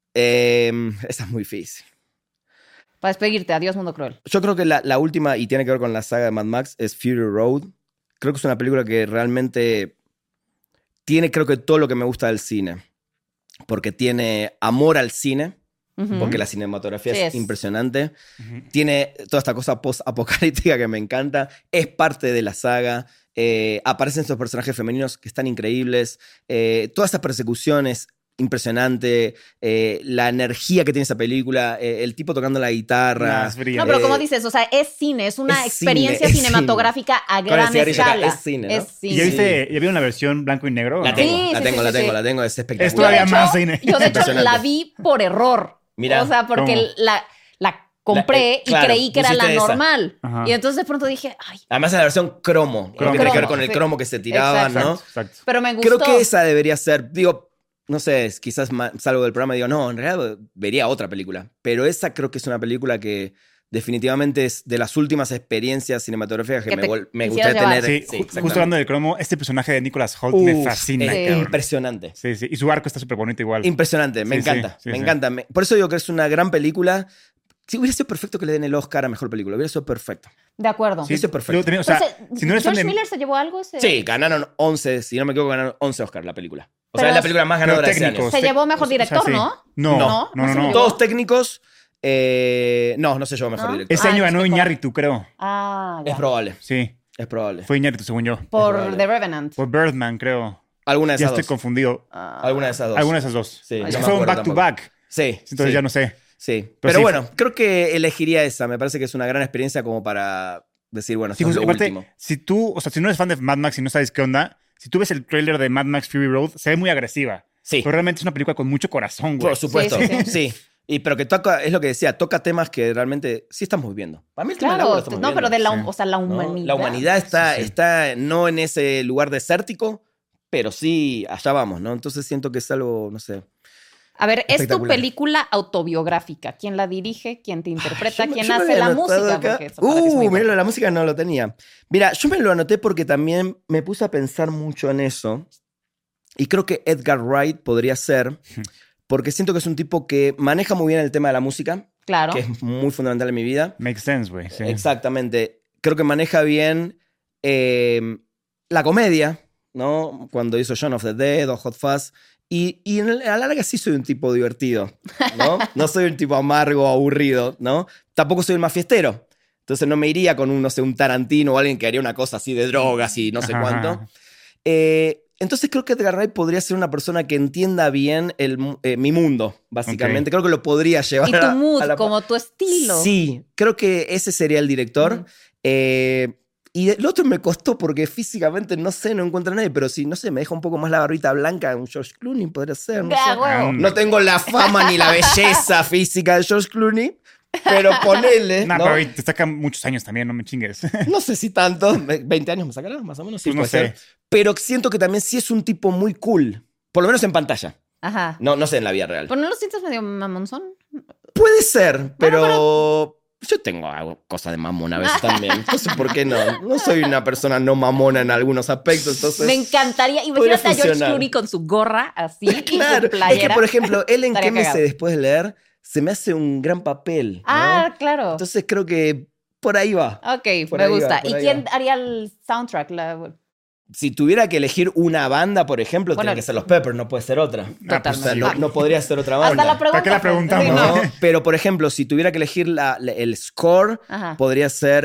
Esa es muy difícil. Para despedirte. Adiós, Mundo Cruel. Yo creo que la última, y tiene que ver con la saga de Mad Max, es Fury Road. Creo que es una película que realmente tiene, creo que, todo lo que me gusta del cine. Porque tiene amor al cine, Ujú. porque la cinematografía Sí, es es. impresionante. Ujú. Tiene toda esta cosa post-apocalíptica que me encanta. Es parte de la saga. Aparecen estos personajes femeninos que están increíbles. Todas estas persecuciones, impresionante. La energía que tiene esa película. El tipo tocando la guitarra. Más brillante. No, pero como dices, o sea, es cine, es una es experiencia cine, es cinematográfica a el gran cigarrillo acá, escala. es cine, ¿no? Es ¿Y cine. ya Sí. viste, ya vieron la versión blanco y negro? La ¿no? tengo, Sí, la sí, tengo, sí, la sí, tengo, sí. la tengo. Es Es espectacular. todavía Yo, de más hecho, cine. Yo, de hecho, Impresionante. la vi por error. Mira. O sea, porque ¿Cómo? la compré claro, y creí que era la pusiste esa. normal. Ajá. Y entonces de pronto dije, ay, Además, es la versión cromo. Cromo. Que tiene que ver Cromo, con el sí. cromo que se tiraban, Exacto. ¿no? Exacto. pero me gustó. Creo que esa debería ser, digo, no sé, quizás salgo del programa y digo, no, en realidad vería otra película. Pero esa creo que es una película que definitivamente es de las últimas experiencias cinematográficas que me quisieras gustaría llevar. tener. Sí, justo hablando del cromo, este personaje de Nicholas Hoult me fascina. Sí. cabrón. Impresionante. Sí, sí. Y su arco está súper bonito igual. Impresionante, me Sí, encanta, sí, me sí. encanta. Por eso digo que es una gran película. Sí, hubiera sido perfecto que le den el Oscar a Mejor Película, hubiera sido perfecto. De acuerdo. Sí, eso es perfecto. Luego tenía- o sea, Pero si no eres fan ¿George de... Miller se llevó algo? Sí, ganaron 11, si no me equivoco, ganaron 11 Oscars la película. O Pero sea, es la película más pero ganadora de ese técnicos. año. Se llevó mejor director, sí. ¿no? No, No se lo llevó. Todos técnicos, no se llevó Mejor ¿No? Director. Ese año ganó estoy Iñárritu, creo. Ah, ya. Es probable, Sí, es probable. fue Iñárritu, según yo. Por probable. The Revenant. Por Birdman, creo. Alguna de Ya esas estoy dos. confundido. Ah. Alguna de esas dos. Alguna de esas dos. Sí, Es no que me fue un acuerdo back to tampoco. back. Sí, Entonces sí. ya no sé. Sí, Pero pero sí. bueno, creo que elegiría esa. Me parece que es una gran experiencia como para decir, bueno, Sí, esto es pues, lo aparte, último. si no eres fan de Mad Max y no sabes qué onda, si tú ves el tráiler de Mad Max Fury Road, se ve muy agresiva. Sí, Pero realmente es una película con mucho corazón, güey. por supuesto, Sí, sí, sí. Pero que toca, es lo que decía, toca temas que realmente sí estamos viviendo. Para mí el tema del agua Claro, lo estamos no, pero viviendo. de la, Sí. o sea, la ¿no? humanidad. La humanidad está, Sí, sí. está no en ese lugar desértico, pero sí allá vamos, ¿no? Entonces siento que es algo, no sé. A ver, es tu Espectacular. película autobiográfica. ¿Quién la dirige? ¿Quién te interpreta? Yo me- ¿Quién yo me hace había la anotado música? acá. Porque eso para ti es muy Mira, importante. la música no lo tenía. Mira, yo me lo anoté porque también me puse a pensar mucho en eso. Y creo que Edgar Wright podría ser, porque siento que es un tipo que maneja muy bien el tema de la música, Claro. que es muy fundamental en mi vida. Makes sense, güey. Sí. Exactamente. Creo que maneja bien la comedia, ¿no? Cuando hizo Shaun of the Dead o Hot Fuzz. Y a la larga sí soy un tipo divertido, ¿no? No soy un tipo amargo o aburrido, ¿no? Tampoco soy el más fiestero. Entonces no me iría con un, no sé, un Tarantino o alguien que haría una cosa así de drogas y no sé Ajá, cuánto. ajá. Entonces creo que Edgar Wright podría ser una persona que entienda bien mi mundo, básicamente. Creo que lo podría llevar Y tu mood, a la... como tu estilo. Sí, creo que ese sería el director. Ujú. Y el otro me costó porque físicamente no sé, no encuentro a nadie, pero si, no sé, me deja un poco más la barbita blanca, un George Clooney podría ser, no Ah, sé. huevo. No tengo la fama ni la belleza física de George Clooney, pero ponele, Nah, ¿no? pero ahí te sacan muchos años también, no me chingues. No sé si tanto, 20 años me sacará, más o menos, sí Pues no puede sé. ser. Pero siento que también sí es un tipo muy cool, por lo menos en pantalla. Ajá. No sé en la vida real. ¿Pero no lo sientes medio mamonzón? Puede ser, pero yo tengo cosas de mamón a veces también. No sé por qué no. No soy una persona no mamona en algunos aspectos, entonces... Me encantaría. podría Imagínate a George funcionar. Clooney con su gorra así y Claro, su playera. es que por ejemplo, él en Estaría qué me cagado. sé después de leer, se me hace un gran papel, ¿no? Ah, claro. Entonces creo que por ahí va. Ok, por me ahí va, gusta. por ¿Y ahí quién va. haría el soundtrack? Si tuviera que elegir una banda, por ejemplo, Bueno, tiene que ser los Peppers, no puede ser otra. Totalmente. O sea, no podría ser otra banda. Hasta la pregunta. ¿Para qué la fue- preguntamos? Sí, ¿no? no. Pero, por ejemplo, si tuviera que elegir el score, Ajá. podría ser...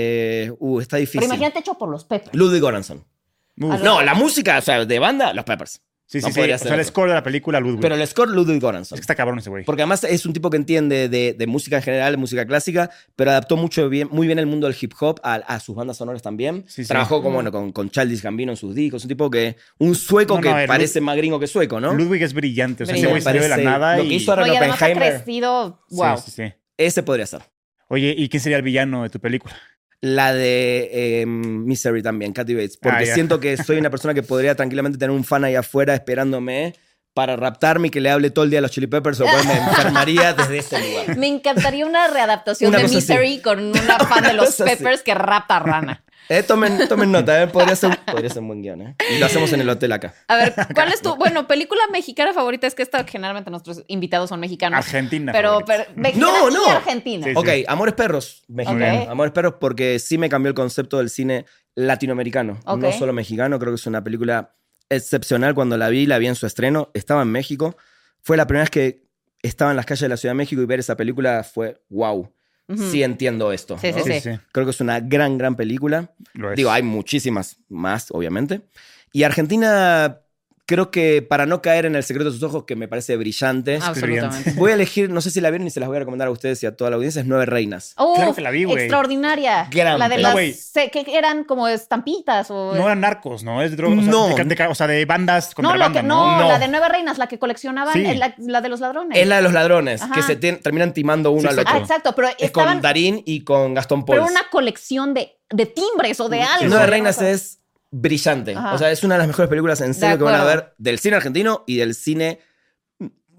está difícil. Pero imagínate hecho por los Peppers. Ludwig Göransson. Uf. No, la música, o sea, de banda, los Peppers. Sí, sí, No sí. podría O ser sea, el otro. score de la película, Ludwig. Pero el score, Ludwig Es Göransson. que está cabrón ese güey. Porque además es un tipo que entiende de música en general, de música clásica, pero adaptó muy bien el mundo del hip hop a sus bandas sonoras también. Sí, sí. Trabajó como, bueno, con Childish Gambino en sus discos. Un tipo que... Un sueco No, que no, el parece más gringo que sueco, ¿no? Ludwig es brillante. O sea, ese Brillante. güey salió de la Parece- nada lo y... que hizo ahora No, y en además ha Oppenheimer. crecido. Sí, Wow. sí, sí. Ese podría ser. Oye, ¿y quién sería el villano de tu película? La de Misery también, Kathy Bates. Porque ya. siento que soy una persona que podría tranquilamente tener un fan ahí afuera esperándome para raptarme y que le hable todo el día a los Chili Peppers, o cual me enfermaría desde ese lugar. Me encantaría una readaptación Una de cosa así. Misery con una fan de los cosa así. Peppers que rapa rana. Tomen nota, podría ser un buen guión. Y lo hacemos en el hotel acá. A ver, ¿cuál es tu, película mexicana favorita? Es que generalmente nuestros invitados son mexicanos. Argentina. Pero favorita. mexicana No, y no. Argentina. Sí, Ok, Amores Perros, mexicano. Ok. Amores Perros porque sí me cambió el concepto del cine latinoamericano, Ok. no solo mexicano. Creo que es una película excepcional. Cuando la vi en su estreno. Estaba en México. Fue la primera vez que estaba en las calles de la Ciudad de México y ver esa película fue wow. Ujú. Sí entiendo esto. Sí, ¿no? sí, Sí, sí. Creo que es una gran película. Lo es. Digo, hay muchísimas más, obviamente. Y Argentina, creo que para no caer en El secreto de sus ojos, que me parece brillante, Absolutamente. voy a elegir, no sé si la vieron y se las voy a recomendar a ustedes y a toda la audiencia, es Nueve Reinas. Uf, Claro que la vi, güey. Extraordinaria. Gran La de película. las Güey. que eran como estampitas o No eran narcos, ¿no? Es de drogas. No. O sea, de bandas contra no, banda, ¿no? No. la de Nueve Reinas, la que coleccionaban, Sí. la de los ladrones. Es la de los ladrones, Ajá. que se terminan timando uno Sí, al exacto. otro. exacto, pero Es estaban con Darín y con Gastón Pauls. pero una colección de timbres o de algo. Nueve Reinas es brillante. Ajá. O sea, es una de las mejores películas en serio que van a acuerdo. ver del cine argentino y del cine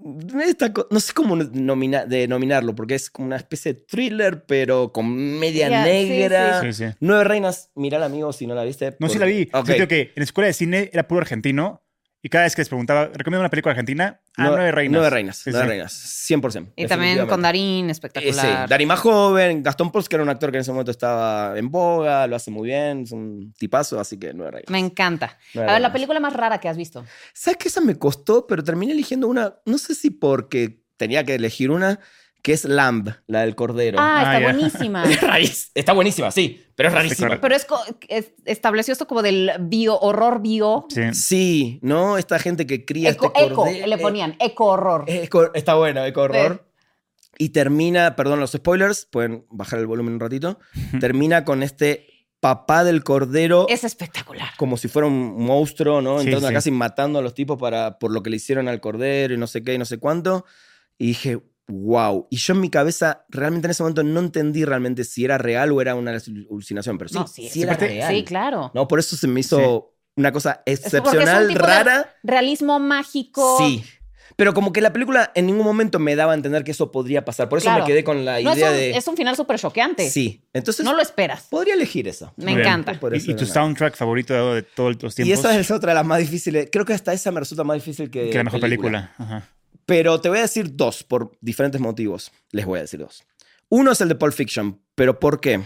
no sé cómo denominarlo, porque es como una especie de thriller, pero comedia Ya, negra. Sí, sí. 9 Reinas, mirala, amigo, si no la viste. No, sí la vi. Ok. Yo creo que en la escuela de cine era puro argentino y cada vez que les preguntaba, ¿recomiendo una película argentina? 9 Reinas. 9 Reinas, Sí, 9 sí. Reinas, 100%. Y también con Darín, espectacular. Sí, Darín más joven, Gastón Pauls, que era un actor que en ese momento estaba en boga, lo hace muy bien, es un tipazo, así que 9 Reinas. Me encanta. Nueve A ver, la Reinas. película más rara que has visto. ¿Sabes qué? Esa me costó, pero terminé eligiendo una, no sé si porque tenía que elegir una, que es Lamb, la del cordero. Está ya. buenísima. Es raíz. Está buenísima, sí, pero es rarísima. correcto. Pero estableció esto como del horror bio. Sí. Sí, ¿no? Esta gente que cría Eco, este cordero. le ponían, eco-horror. Está bueno, eco-horror. Y termina, perdón los spoilers, pueden bajar el volumen un ratito, termina con este papá del cordero Es espectacular. como si fuera un monstruo, ¿no? Sí, Entrando a sí. la casa y matando a los tipos por lo que le hicieron al cordero y no sé qué y no sé cuánto. Y dije, wow. Y yo en mi cabeza, realmente en ese momento no entendí realmente si era real o era una alucinación, pero sí, No, sí, sí era aparte- real. Sí, claro. ¿No? Por eso se me hizo una cosa Es porque es excepcional, un tipo de rara. realismo mágico. Sí. Pero como que la película en ningún momento me daba a entender que eso podría pasar. Por eso Claro. me quedé con la No, idea es, de... es un final súper choqueante. Sí. Entonces, No lo esperas. podría elegir eso. Me Muy bien. encanta. Por eso ¿Y tu era- soundtrack favorito de todos los tiempos? Y esa es otra de las más difíciles. Creo que hasta esa me resulta más difícil que Que la mejor película. Ajá. Pero te voy a decir dos por diferentes motivos. Les voy a decir dos. Uno es el de Pulp Fiction. ¿Pero por qué?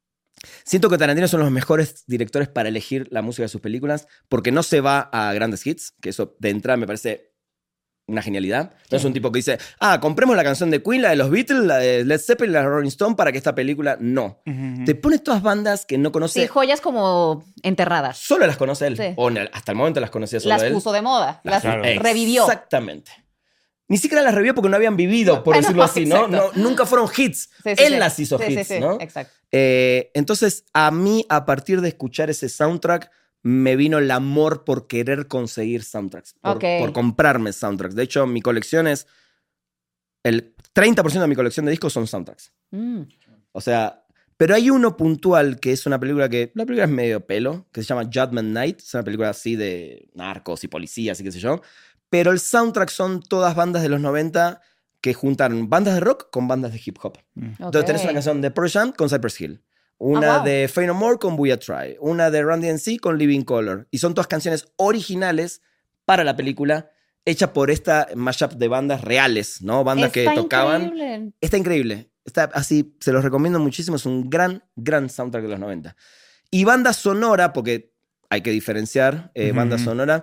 Siento que Tarantino son los mejores directores para elegir la música de sus películas porque no se va a grandes hits, que eso de entrada me parece una genialidad. No es un tipo que dice, compremos la canción de Queen, la de los Beatles, la de Led Zeppelin, la de Rolling Stone para que esta película... No. Ujú. Te pone todas bandas que no conoce, Sí, joyas como enterradas. solo las conoce él. Sí. O hasta el momento las conocía solo Las él. puso de moda. Las Claro. revivió. Exactamente. Ni siquiera las revivió porque no habían vivido, por No, decirlo así, ¿no? exacto. Nunca fueron hits. Sí, sí, Él sí. las hizo Sí, sí, hits, sí, ¿no? Exacto. Entonces, a mí, a partir de escuchar ese soundtrack, me vino el amor por querer conseguir soundtracks. Ok. Por comprarme soundtracks. De hecho, mi colección es... El 30% de mi colección de discos son soundtracks. Mm. O sea... Pero hay uno puntual que es una película que... La película es medio pelo, que se llama Judgment Night. Es una película así de narcos y policías y qué sé yo. Pero el soundtrack son todas bandas de los 90 que juntaron bandas de rock con bandas de hip hop. Entonces tenés una canción de Pearl Jam con Cypress Hill. Una wow. de Faith No More con Booyah Try. Una de Run DMC con Living Color. Y son todas canciones originales para la película, hecha por esta mashup de bandas reales, ¿no? Bandas que tocaban. Increíble. Está increíble. Está así, se los recomiendo muchísimo. Es un gran, gran soundtrack de los 90. Y banda sonora, porque hay que diferenciar banda sonora.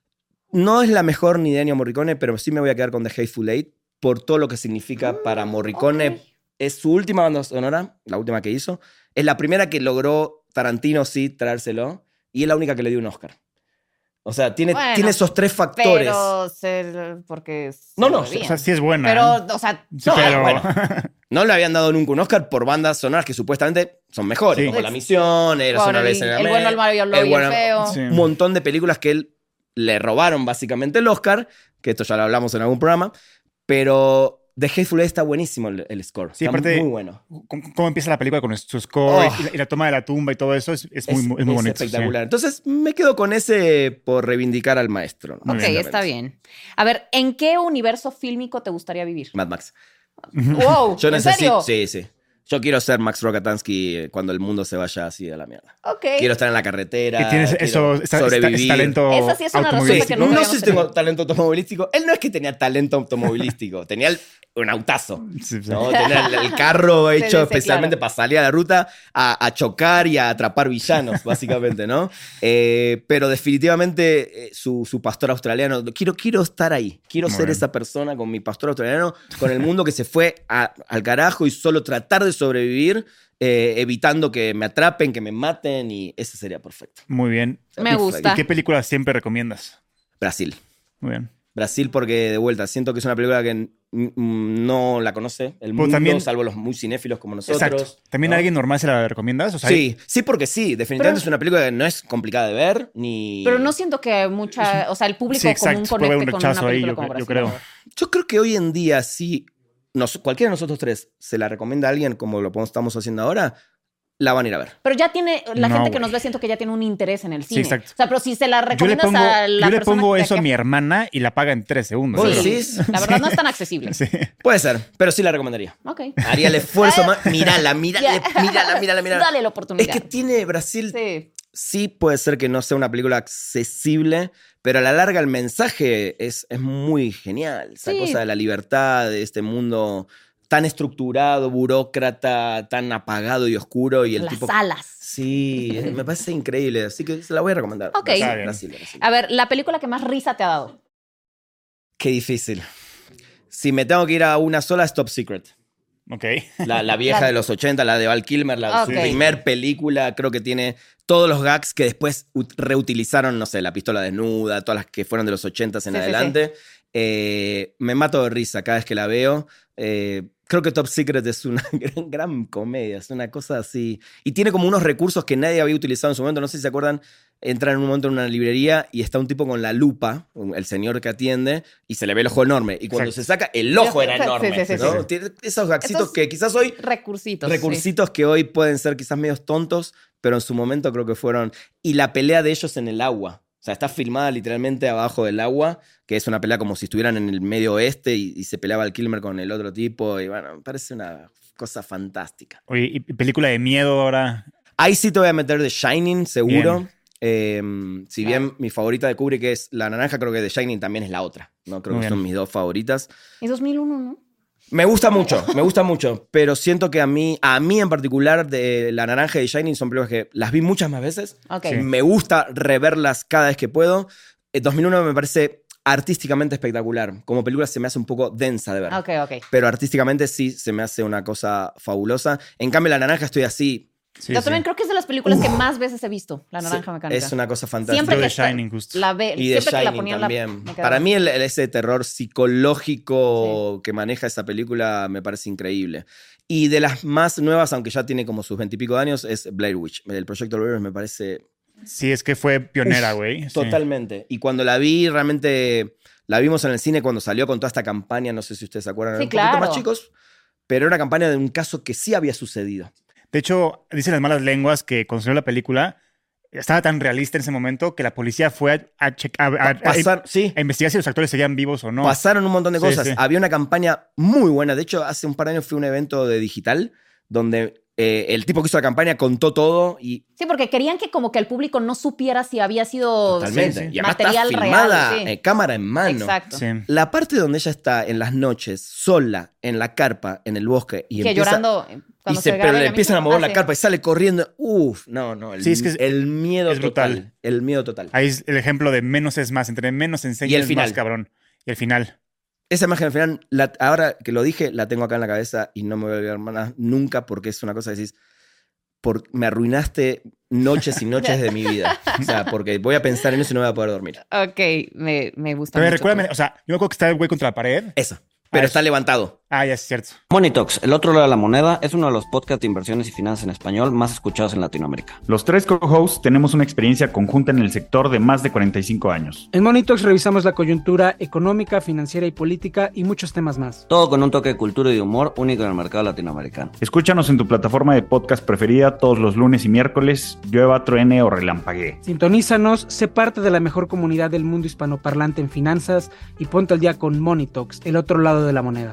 No es la mejor ni de Ennio Morricone, pero sí me voy a quedar con The Hateful Eight por todo lo que significa para Morricone. Ok. Es su última banda sonora, la última que hizo. Es la primera que logró Tarantino, sí, traérselo. Y es la única que le dio un Oscar. O sea, tiene esos tres factores. Porque... No, no, se lo O sea, sí es buena. Pero, o sea, Sí, no, pero... bueno. No le habían dado nunca un Oscar por bandas sonoras que supuestamente son mejores. Sí. Como La Misión, Eras por una vez en el bueno, el malo y el bueno, feo. Sí. un montón de películas que él le robaron básicamente el Oscar, que esto ya lo hablamos en algún programa, pero The Hateful Eight está buenísimo el score. Sí, está aparte, muy bueno. ¿Cómo empieza la película con su score Oh. y la toma de la tumba y todo eso? Es muy bonito. espectacular. Entonces me quedo con ese por reivindicar al maestro. Muy Ok, bien. está bien. A ver, ¿en qué universo fílmico te gustaría vivir? Mad Max. Wow, Yo ¿en necesito, serio? sí. Yo quiero ser Max Rokatansky cuando el mundo se vaya así a la mierda. Ok. Quiero estar en la carretera. Que tienes quiero ese sobrevivir. talento Esa sí es una razón automovilístico. que nunca No habíamos sé si tengo tenido. talento automovilístico. Él no es que tenía talento automovilístico, tenía un autazo. Sí, sí. ¿No? Tenía el carro Sí, hecho sí, especialmente claro. para salir a la ruta a chocar y a atrapar villanos, básicamente, ¿no? Pero definitivamente su pastor australiano, quiero estar ahí. Quiero Muy ser bien. esa persona con mi pastor australiano, con el mundo que se fue al carajo y solo tratar de sobrevivir, evitando que me atrapen, que me maten, y ese sería perfecto. Muy bien. Me gusta. ¿Y qué película siempre recomiendas? Brasil. Muy bien. Brasil porque, de vuelta, siento que es una película que no la conoce el mundo, también- salvo los muy cinéfilos como nosotros. Exacto. ¿También ¿no? a alguien normal se la recomiendas? O sea, Sí, porque sí. Definitivamente Pero- es una película que no es complicada de ver, ni... Pero no siento que mucha, o sea, el público Sí, exacto. común Puede haber conecte un con una rechazo ahí, película yo como creo- yo Brasil. creo. Yo creo que hoy en día, si cualquiera de nosotros tres se la recomienda a alguien, como lo estamos haciendo ahora, la van a ir a ver. Pero ya tiene, la No, gente que güey. nos ve siento que ya tiene un interés en el Sí, cine. exacto. O sea, pero si se la Yo le recomiendas pongo, a la yo le persona pongo que- eso a mi hermana y la paga en 3 segundos. ¿Vos Sí, decís? la verdad no es tan accesible. Sí. Puede ser, pero sí la recomendaría. Ok. Haría el esfuerzo más. Mírala. Ya. Mírala. Dale la oportunidad. Es que tiene Brasil. Sí. Sí puede ser que no sea una película accesible, pero a la larga el mensaje es muy genial. Esa Sí. cosa de la libertad, de este mundo tan estructurado, burócrata, tan apagado y oscuro. Y el Las tipo. alas. Sí, me parece increíble. Así que se la voy a recomendar. Ok. Está bien. Brasil. A ver, la película que más risa te ha dado. Qué difícil. Si me tengo que ir a una sola, es Top Secret. Ok. La vieja de los 80, la de Val Kilmer, su Ok. primer película, creo que tiene todos los gags que después reutilizaron, no sé, la pistola desnuda, todas las que fueron de los 80s en Sí, sí, adelante. Me mato de risa cada vez que la veo. Creo que Top Secret es una gran comedia, es una cosa así. Y tiene como unos recursos que nadie había utilizado en su momento, no sé si se acuerdan. Entran en un momento en una librería y está un tipo con la lupa, el señor que atiende, y se le ve el ojo enorme. Y cuando Exacto. se saca, el ojo era Sí, enorme. sí, sí, ¿no? sí. Tiene esos gagsitos Esos que quizás hoy Recursitos. recursitos que hoy pueden ser quizás medios tontos, pero en su momento creo que fueron. Y la pelea de ellos en el agua. O sea, está filmada literalmente abajo del agua, que es una pelea como si estuvieran en el medio oeste y se peleaba el Kilmer con el otro tipo. Y bueno, me parece una cosa fantástica. Oye, y película de miedo ahora. Ahí sí te voy a meter The Shining, seguro. Bien. Si bien mi favorita de Kubrick es La Naranja, creo que The Shining también es la otra. ¿No? Creo Muy que bien. son mis dos favoritas. Sí. Es 2001, ¿no? Me gusta mucho, pero siento que a mí en particular, de La Naranja y The Shining son películas que las vi muchas más veces. Ok. Sí. Me gusta reverlas cada vez que puedo. 2001 me parece artísticamente espectacular. Como película se me hace un poco densa de ver. Ok, ok. Pero artísticamente sí se me hace una cosa fabulosa. En cambio, La Naranja estoy así. Sí, Yo sí. también creo que es de las películas que más veces he visto, La Naranja Sí, Mecánica. es una cosa fantástica. Siempre Yo que de está- Shining, justo. la ve, Y de siempre que la Shining ponían también. me quedaba. Para mí ese terror psicológico que maneja esa película me parece increíble. Y de las más nuevas, aunque ya tiene como sus 20 y pico de años, es Blair Witch. El proyecto Blair Witch me parece Sí, es que fue pionera, güey. Sí. totalmente. Y cuando la vi, realmente la vimos en el cine cuando salió con toda esta campaña, no sé si ustedes se acuerdan, Sí, eran un poquito claro. más chicos, pero era una campaña de un caso que sí había sucedido. De hecho, dicen las malas lenguas que cuando salió la película estaba tan realista en ese momento que la policía fue Sí. a investigar si los actores seguían vivos o no. Pasaron un montón de Sí, cosas. sí. Había una campaña muy buena. De hecho, hace un par de años fue un evento de digital donde el tipo que hizo la campaña contó todo y Sí, porque querían que como que el público no supiera si había sido totalmente. sí. Y además material está filmada, real. Sí. cámara en mano. Exacto. Sí. La parte donde ella está en las noches, sola, en la carpa, en el bosque, y Que empieza, llorando y cuando se, se pero graba le ella empiezan a misma. mover la sí. carpa y sale corriendo. Uf, no. Sí, es que el miedo es total. brutal. El miedo total. Ahí es el ejemplo de menos es más. Entre menos enseñas Y el final. más, cabrón. Y el final. Esa imagen al final, ahora que lo dije, la tengo acá en la cabeza y no me voy a olvidar más nunca porque es una cosa que decís, me arruinaste noches y noches de mi vida. O sea, porque voy a pensar en eso y no voy a poder dormir. Ok, me gusta Pero mucho. recuérdame, o sea, yo me acuerdo que está el güey contra la pared. Eso. Pero está levantado. Ah, ya es cierto. Monitox, el otro lado de la moneda, es uno de los podcasts de inversiones y finanzas en español más escuchados en Latinoamérica. Los tres co-hosts tenemos una experiencia conjunta en el sector de más de 45 años. En Monitox revisamos la coyuntura económica, financiera y política y muchos temas más. Todo con un toque de cultura y de humor único en el mercado latinoamericano. Escúchanos en tu plataforma de podcast preferida todos los lunes y miércoles, llueva, truene o relampaguee. Sintonízanos, sé parte de la mejor comunidad del mundo hispanoparlante en finanzas y ponte al día con Monitox, el otro lado de la moneda.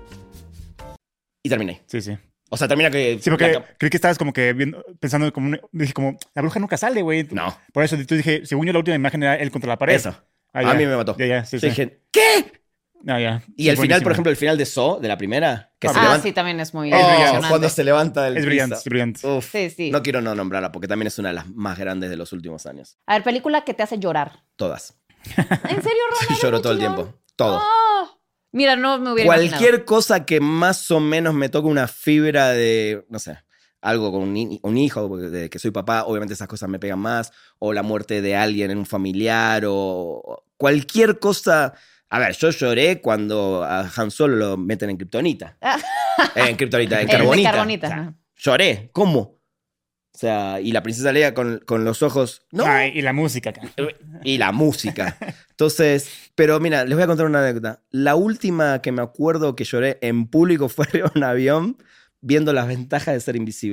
Y terminé. Sí, sí. O sea, termina que... Sí, porque creí que estabas como que pensando como... Dije como, la bruja nunca sale, güey. No. Por eso tú dije, según yo la última imagen era él contra la pared. Eso. Ah, ya. A mí me mató. Ya, sí, Yo sí. dije, ¿qué? Ah, ya. Y Sí, el final, buenísimo. por ejemplo, el final de So, de la primera, que se Ah, levanta... sí, también es muy Oh, impresionante. cuando se levanta del Es brillante, piso. es brillante. Uf, Sí, sí. No quiero no nombrarla porque también es una de las más grandes de los últimos años. A ver, película que te hace llorar. Todas. ¿En serio, Ron? Sí, lloro todo el tiempo. Todo. Mira, no me hubiera Cualquier imaginado. cosa que más o menos me toque una fibra de, no sé, algo con un hijo, porque de que soy papá, obviamente esas cosas me pegan más, o la muerte de alguien en un familiar, o cualquier cosa. A ver, yo lloré cuando a Han Solo lo meten en kriptonita. En kriptonita, en El de carbonita. Carbonita, O sea, ajá. lloré. ¿Cómo? O sea, y la princesa Leia con los ojos. No. Ay, y la música acá. Y la música. Entonces, pero mira, les voy a contar una anécdota. La última que me acuerdo que lloré en público fue arriba de un avión viendo las ventajas de ser invisible.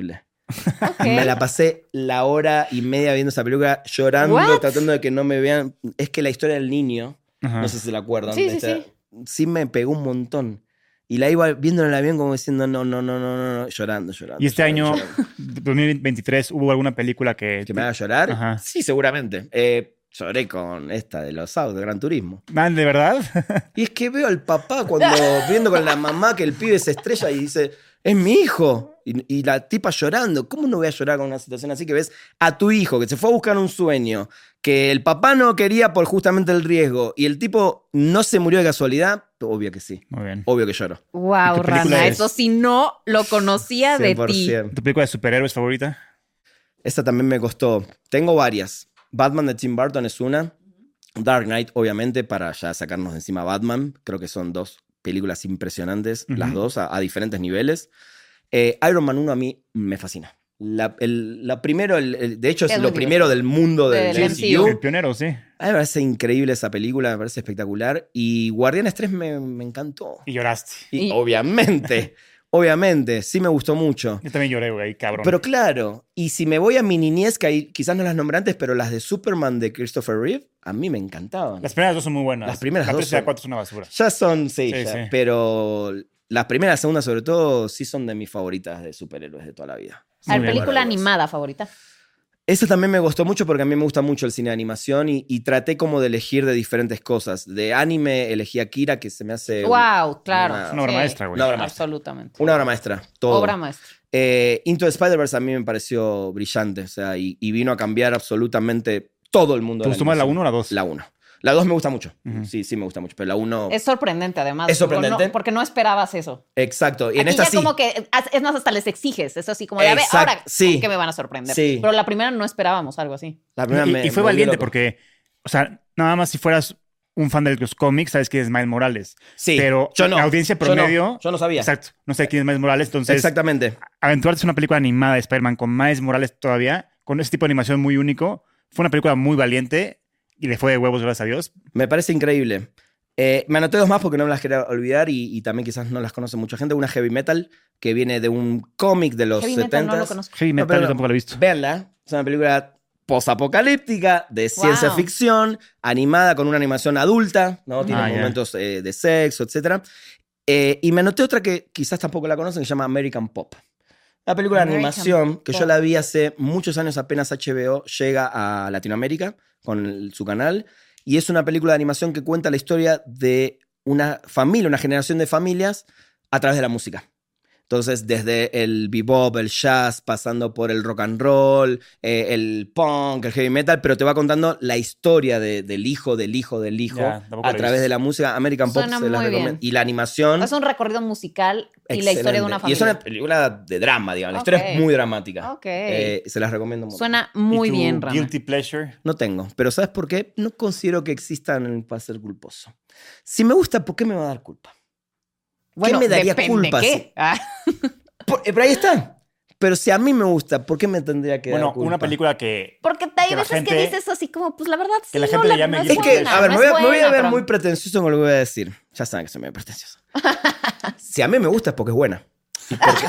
Ok. Me la pasé la hora y media viendo esa película, llorando, What? tratando de que no me vean. Es que la historia del niño, Ajá. no sé si se la acuerdan. Sí, de sí, esta- sí. sí me pegó un montón. Y la iba viendo en el avión como diciendo no, llorando. Y este año, llorando. 2023, ¿hubo alguna película que... ¿Que me haga llorar? Ajá. Sí, seguramente. Lloré con esta de los autos, de Gran Turismo. Man, ¿de verdad? Y es que veo al papá cuando viendo con la mamá que el pibe se estrella y dice, es mi hijo. Y la tipa llorando. ¿Cómo no voy a llorar con una situación así que ves a tu hijo que se fue a buscar un sueño, que el papá no quería por justamente el riesgo y el tipo no se murió de casualidad? Obvio que sí. Muy bien. Obvio que lloro. ¿Y Wow, qué película Rana, es? eso sí no lo conocía de ti. 100%. ¿Tu película de superhéroes favorita? Esta también me costó. Tengo varias. Batman de Tim Burton es una. Dark Knight, obviamente, para ya sacarnos de encima Batman. Creo que son dos películas impresionantes, Ujú. las dos, a diferentes niveles. Iron Man 1 a mí me fascina. La primero, de hecho, es Es lo muy primero del mundo del Del MCU. El pionero, sí. A mí me parece increíble esa película, me parece espectacular. Y Guardianes 3 me encantó. Y lloraste. Y Y- obviamente, sí me gustó mucho. Yo también lloré, güey, cabrón. Pero claro, y si me voy a mi niñez, que ahí quizás no las nombré antes, pero las de Superman de Christopher Reeve, a mí me encantaban. Las primeras dos son muy buenas. Las primeras la dos 3 y la son- 4 es una basura. Ya son, sí, Sí, ya, sí. pero las primeras, segundas sobre todo, sí son de mis favoritas de superhéroes de toda la vida. A ver, Muy bien. película Maravillosas. animada favorita. Eso también me gustó mucho porque a mí me gusta mucho el cine de animación y traté como de elegir de diferentes cosas. De anime elegí Akira, que se me hace Wow, claro. una- Es una obra Sí, maestra, güey. Una obra maestra. Absolutamente. una obra maestra. Todo. Obra maestra. Into the Spider-Verse a mí me pareció brillante, o sea, y vino a cambiar absolutamente todo el mundo. ¿Te de gustó más la animación. 1 o la 2? La 1. La 2 me gusta mucho. Ujú. Sí, sí me gusta mucho, pero la 1... Es sorprendente, además. Es sorprendente. Porque no esperabas eso. Exacto. Y en Aquí esta ya sí. como que, es más, hasta les exiges. Es así como de, a ver, Exacto, ahora, sí. ¿con qué me van a sorprender? Sí. Pero la primera no esperábamos algo así. La primera Y fue me volvió valiente loco. porque, o sea, nada más si fueras un fan de los cómics, sabes quién es Miles Morales. Sí, Pero yo no. la audiencia promedio... Yo no sabía. Exacto. No sé quién es Miles Morales, entonces... Exactamente. Aventurarse en una película animada de Spider-Man con Miles Morales todavía, con ese tipo de animación muy único, fue una película muy valiente y le fue de huevos, gracias a Dios. Me parece increíble. Me anoté dos más porque no me las quería olvidar y también quizás no las conoce mucha gente. Una Heavy Metal, que viene de un cómic de los Heavy 70s. Metal no lo conozco. Heavy Metal pero yo tampoco lo he visto. Véanla. Es una película posapocalíptica, de ciencia Wow. ficción, animada con una animación adulta, ¿no? Tiene Ah, ya. momentos de sexo, etc. Y me anoté otra que quizás tampoco la conocen, que se llama American Pop. Una película de American animación que yo Pop. la vi hace muchos años, apenas HBO llega a Latinoamérica con su canal. Y es una película de animación que cuenta la historia de una familia, una generación de familias a través de la música. Entonces, desde el bebop, el jazz, pasando por el rock and roll, el punk, el heavy metal, pero te va contando la historia del hijo, del hijo, del hijo, Ya, tampoco a lo he través visto. de la música. American Pop Suena se las muy bien. recomiendo. Y la animación. Es un recorrido musical y la historia de una excelente. familia. Y es una película de drama, digamos. La historia Ok. es muy dramática. Ok. Se las recomiendo mucho. Suena muy ¿Y tu bien, Rana. Guilty Pleasure? No tengo. Pero ¿sabes por qué? No considero que existan el placer culposo. Si me gusta, ¿por qué me va a dar culpa? Bueno, me daría depende culpa qué. si- Ah. Pero ahí está. Pero si a mí me gusta, ¿por qué me tendría que dar Bueno, culpa? una película que... Porque hay Que la veces que gente- dices así como, pues la verdad sí, que la no, gente le llame no Es guilty que, buena, a ver, no me es voy a buena, ver pero- muy pretencioso con lo que voy a decir. Ya saben que soy medio pretencioso. Si a mí me gusta es porque es buena. Y porque-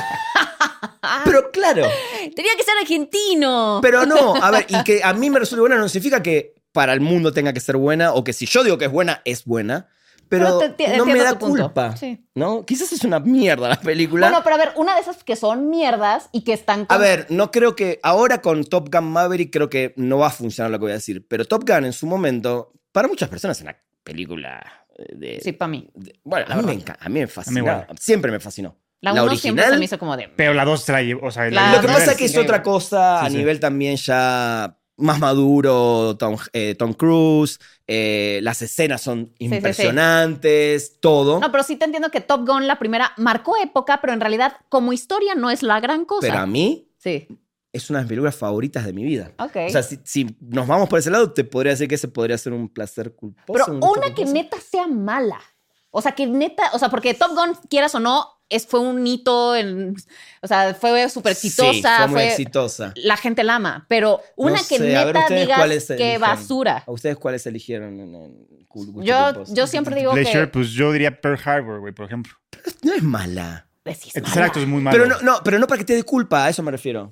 Pero claro, Tenía que ser argentino. pero no. A ver, y que a mí me resulte buena no significa que para el mundo tenga que ser buena o que si yo digo que es buena, es buena. Pero Pero te no me entiendo da tu punto. culpa. Sí. ¿No? Quizás es una mierda la película. Bueno, pero a ver, una de esas que son mierdas y que están A ver, no creo que ahora con Top Gun Maverick creo que no va a funcionar lo que voy a decir, pero Top Gun en su momento, para muchas personas es una película de... Sí, para mí. Bueno, La a mí, verdad. a mí me fascinó. igual. Siempre me fascinó. La La 1 siempre se original- me hizo como de... Pero la 2 se la llevó, o sea... Claro, Lo que no, pasa es es que es increíble. otra cosa Sí, a sí. nivel también ya más maduro, Tom Cruise, las escenas son sí. impresionantes, todo. No, pero sí te entiendo que Top Gun, la primera, marcó época, pero en realidad como historia no es la gran cosa. Pero a mí Sí, es una de las películas favoritas de mi vida. ok. O sea, si nos vamos por ese lado, te podría decir que ese podría ser un placer culposo. pero un gusto una que culposo. neta sea mala. O sea, que neta, o sea, porque Top Gun, quieras o no, fue un hito, o sea, fue súper exitosa. Sí, fue muy exitosa. La gente la ama, pero una No que sé, a ver, neta ustedes digas cuáles que eligen. basura. ¿A ustedes cuáles eligieron en gusto Yo culposo? siempre digo Pleasure, que... pues yo diría Pearl Harbor, güey, por ejemplo. No es mala. Pues sí es El mala. tercer acto es muy malo. Pero no para que te dé culpa, a eso me refiero.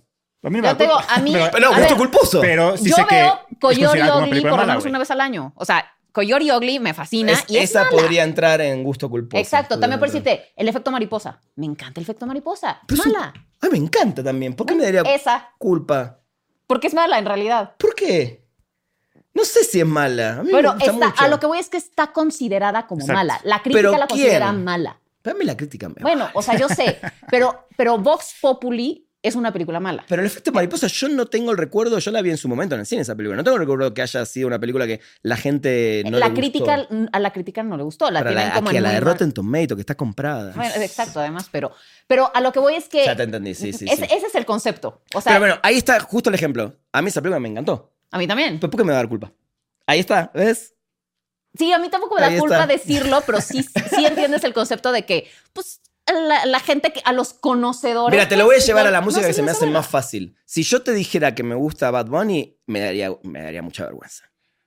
A mí no me Yo da te digo, culpa. a mí... Pero a gusto ver, culposo. Pero sí yo sé que veo es Coyote considerada como una Ugly película por lo mala, menos güey. una vez al año. O sea, Coyote Ugly me fascina y es esa mala. podría entrar en gusto culposo. Exacto, también por Podría decirte, el efecto mariposa. Me encanta el efecto mariposa. Pero es un- Mala. Ay, me encanta también. ¿Por qué me daría Esa. culpa? Porque es mala en realidad. ¿Por qué? No sé si es mala. A mí Pero me gusta está, mucho. a lo que voy es que está considerada como Exacto. mala. La crítica ¿Pero la considera quién? mala. Para mí la crítica me Bueno, o sea, yo sé, pero Vox Populi es una película mala. Pero el efecto mariposa, yo no tengo el recuerdo, yo la vi en su momento en el cine esa película. No tengo el recuerdo que haya sido una película que la gente no La le crítica, gustó. a la crítica no le gustó. La Para tienen como aquí, a en la muy de mal- Rotten Tomato, que está comprada. Bueno, exacto, además, pero a lo que voy es que Ya te entendí, sí. ese es el concepto. O sea, Pero bueno, ahí está justo el ejemplo. A mí esa película me encantó. a mí también. Pues ¿por qué me va a dar culpa? Ahí está, ¿ves? Sí, a mí tampoco me da Ahí culpa está. decirlo, pero sí entiendes el concepto de que, pues, la gente, a los conocedores... Mira, te lo voy a llevar a la no música que se me hace verga. más fácil. Si yo te dijera que me gusta Bad Bunny, me daría mucha vergüenza.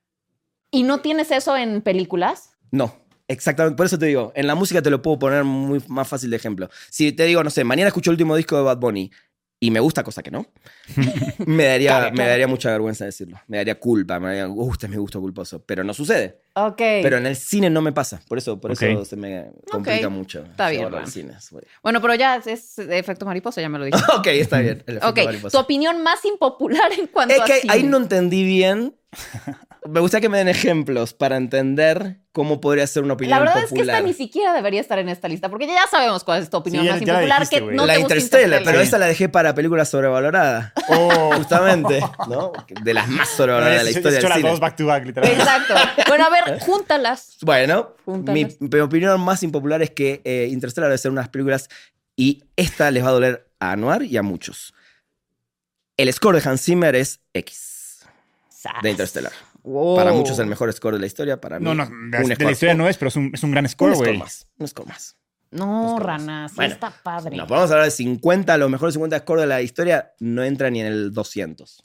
¿Y no tienes eso en películas? No, exactamente. Por eso te digo, en la música te lo puedo poner muy más fácil de ejemplo. Si te digo, no sé, mañana escucho el último disco de Bad Bunny y me gusta, cosa que no, me daría mucha vergüenza decirlo. Me daría culpa, me daría, este es mi gusto culposo. Pero no sucede. Ok. Pero en el cine no me pasa. Por eso Ok. se me complica mucho. Está bien, llevarlo al Ram. cine. Bueno, pero ya es efecto mariposa, ya me lo dije. Ok, está bien. El efecto Ok, mariposa. tu opinión más impopular en cuanto Es a que cine. ahí no entendí bien. Me gustaría que me den ejemplos para entender cómo podría ser una opinión La verdad es que popular. esta ni siquiera debería estar en esta lista, porque ya sabemos cuál es tu opinión Sí, más ya la impopular, dijiste, que güey. no la te gusta Interstellar, pero Sí. esa la dejé para películas sobrevaloradas. Oh. Justamente, ¿no? De las más sobrevaloradas de la historia He hecho del las cine. dos back to back, literalmente. Exacto. Bueno, a ver, júntalas. Bueno, Júntalas. mi opinión más impopular es que Interstellar debe ser unas películas y esta les va a doler a Anuar y a muchos. El score de Hans Zimmer es X de Interstellar. Wow. Para muchos el mejor score de la historia, para mí No, un de la score. historia no es, pero es un gran score, Un score güey. más. Un score más. No, Rana, sí Bueno, está padre. No, podemos hablar de 50, los mejores 50 scores de la historia no entra ni en el 200.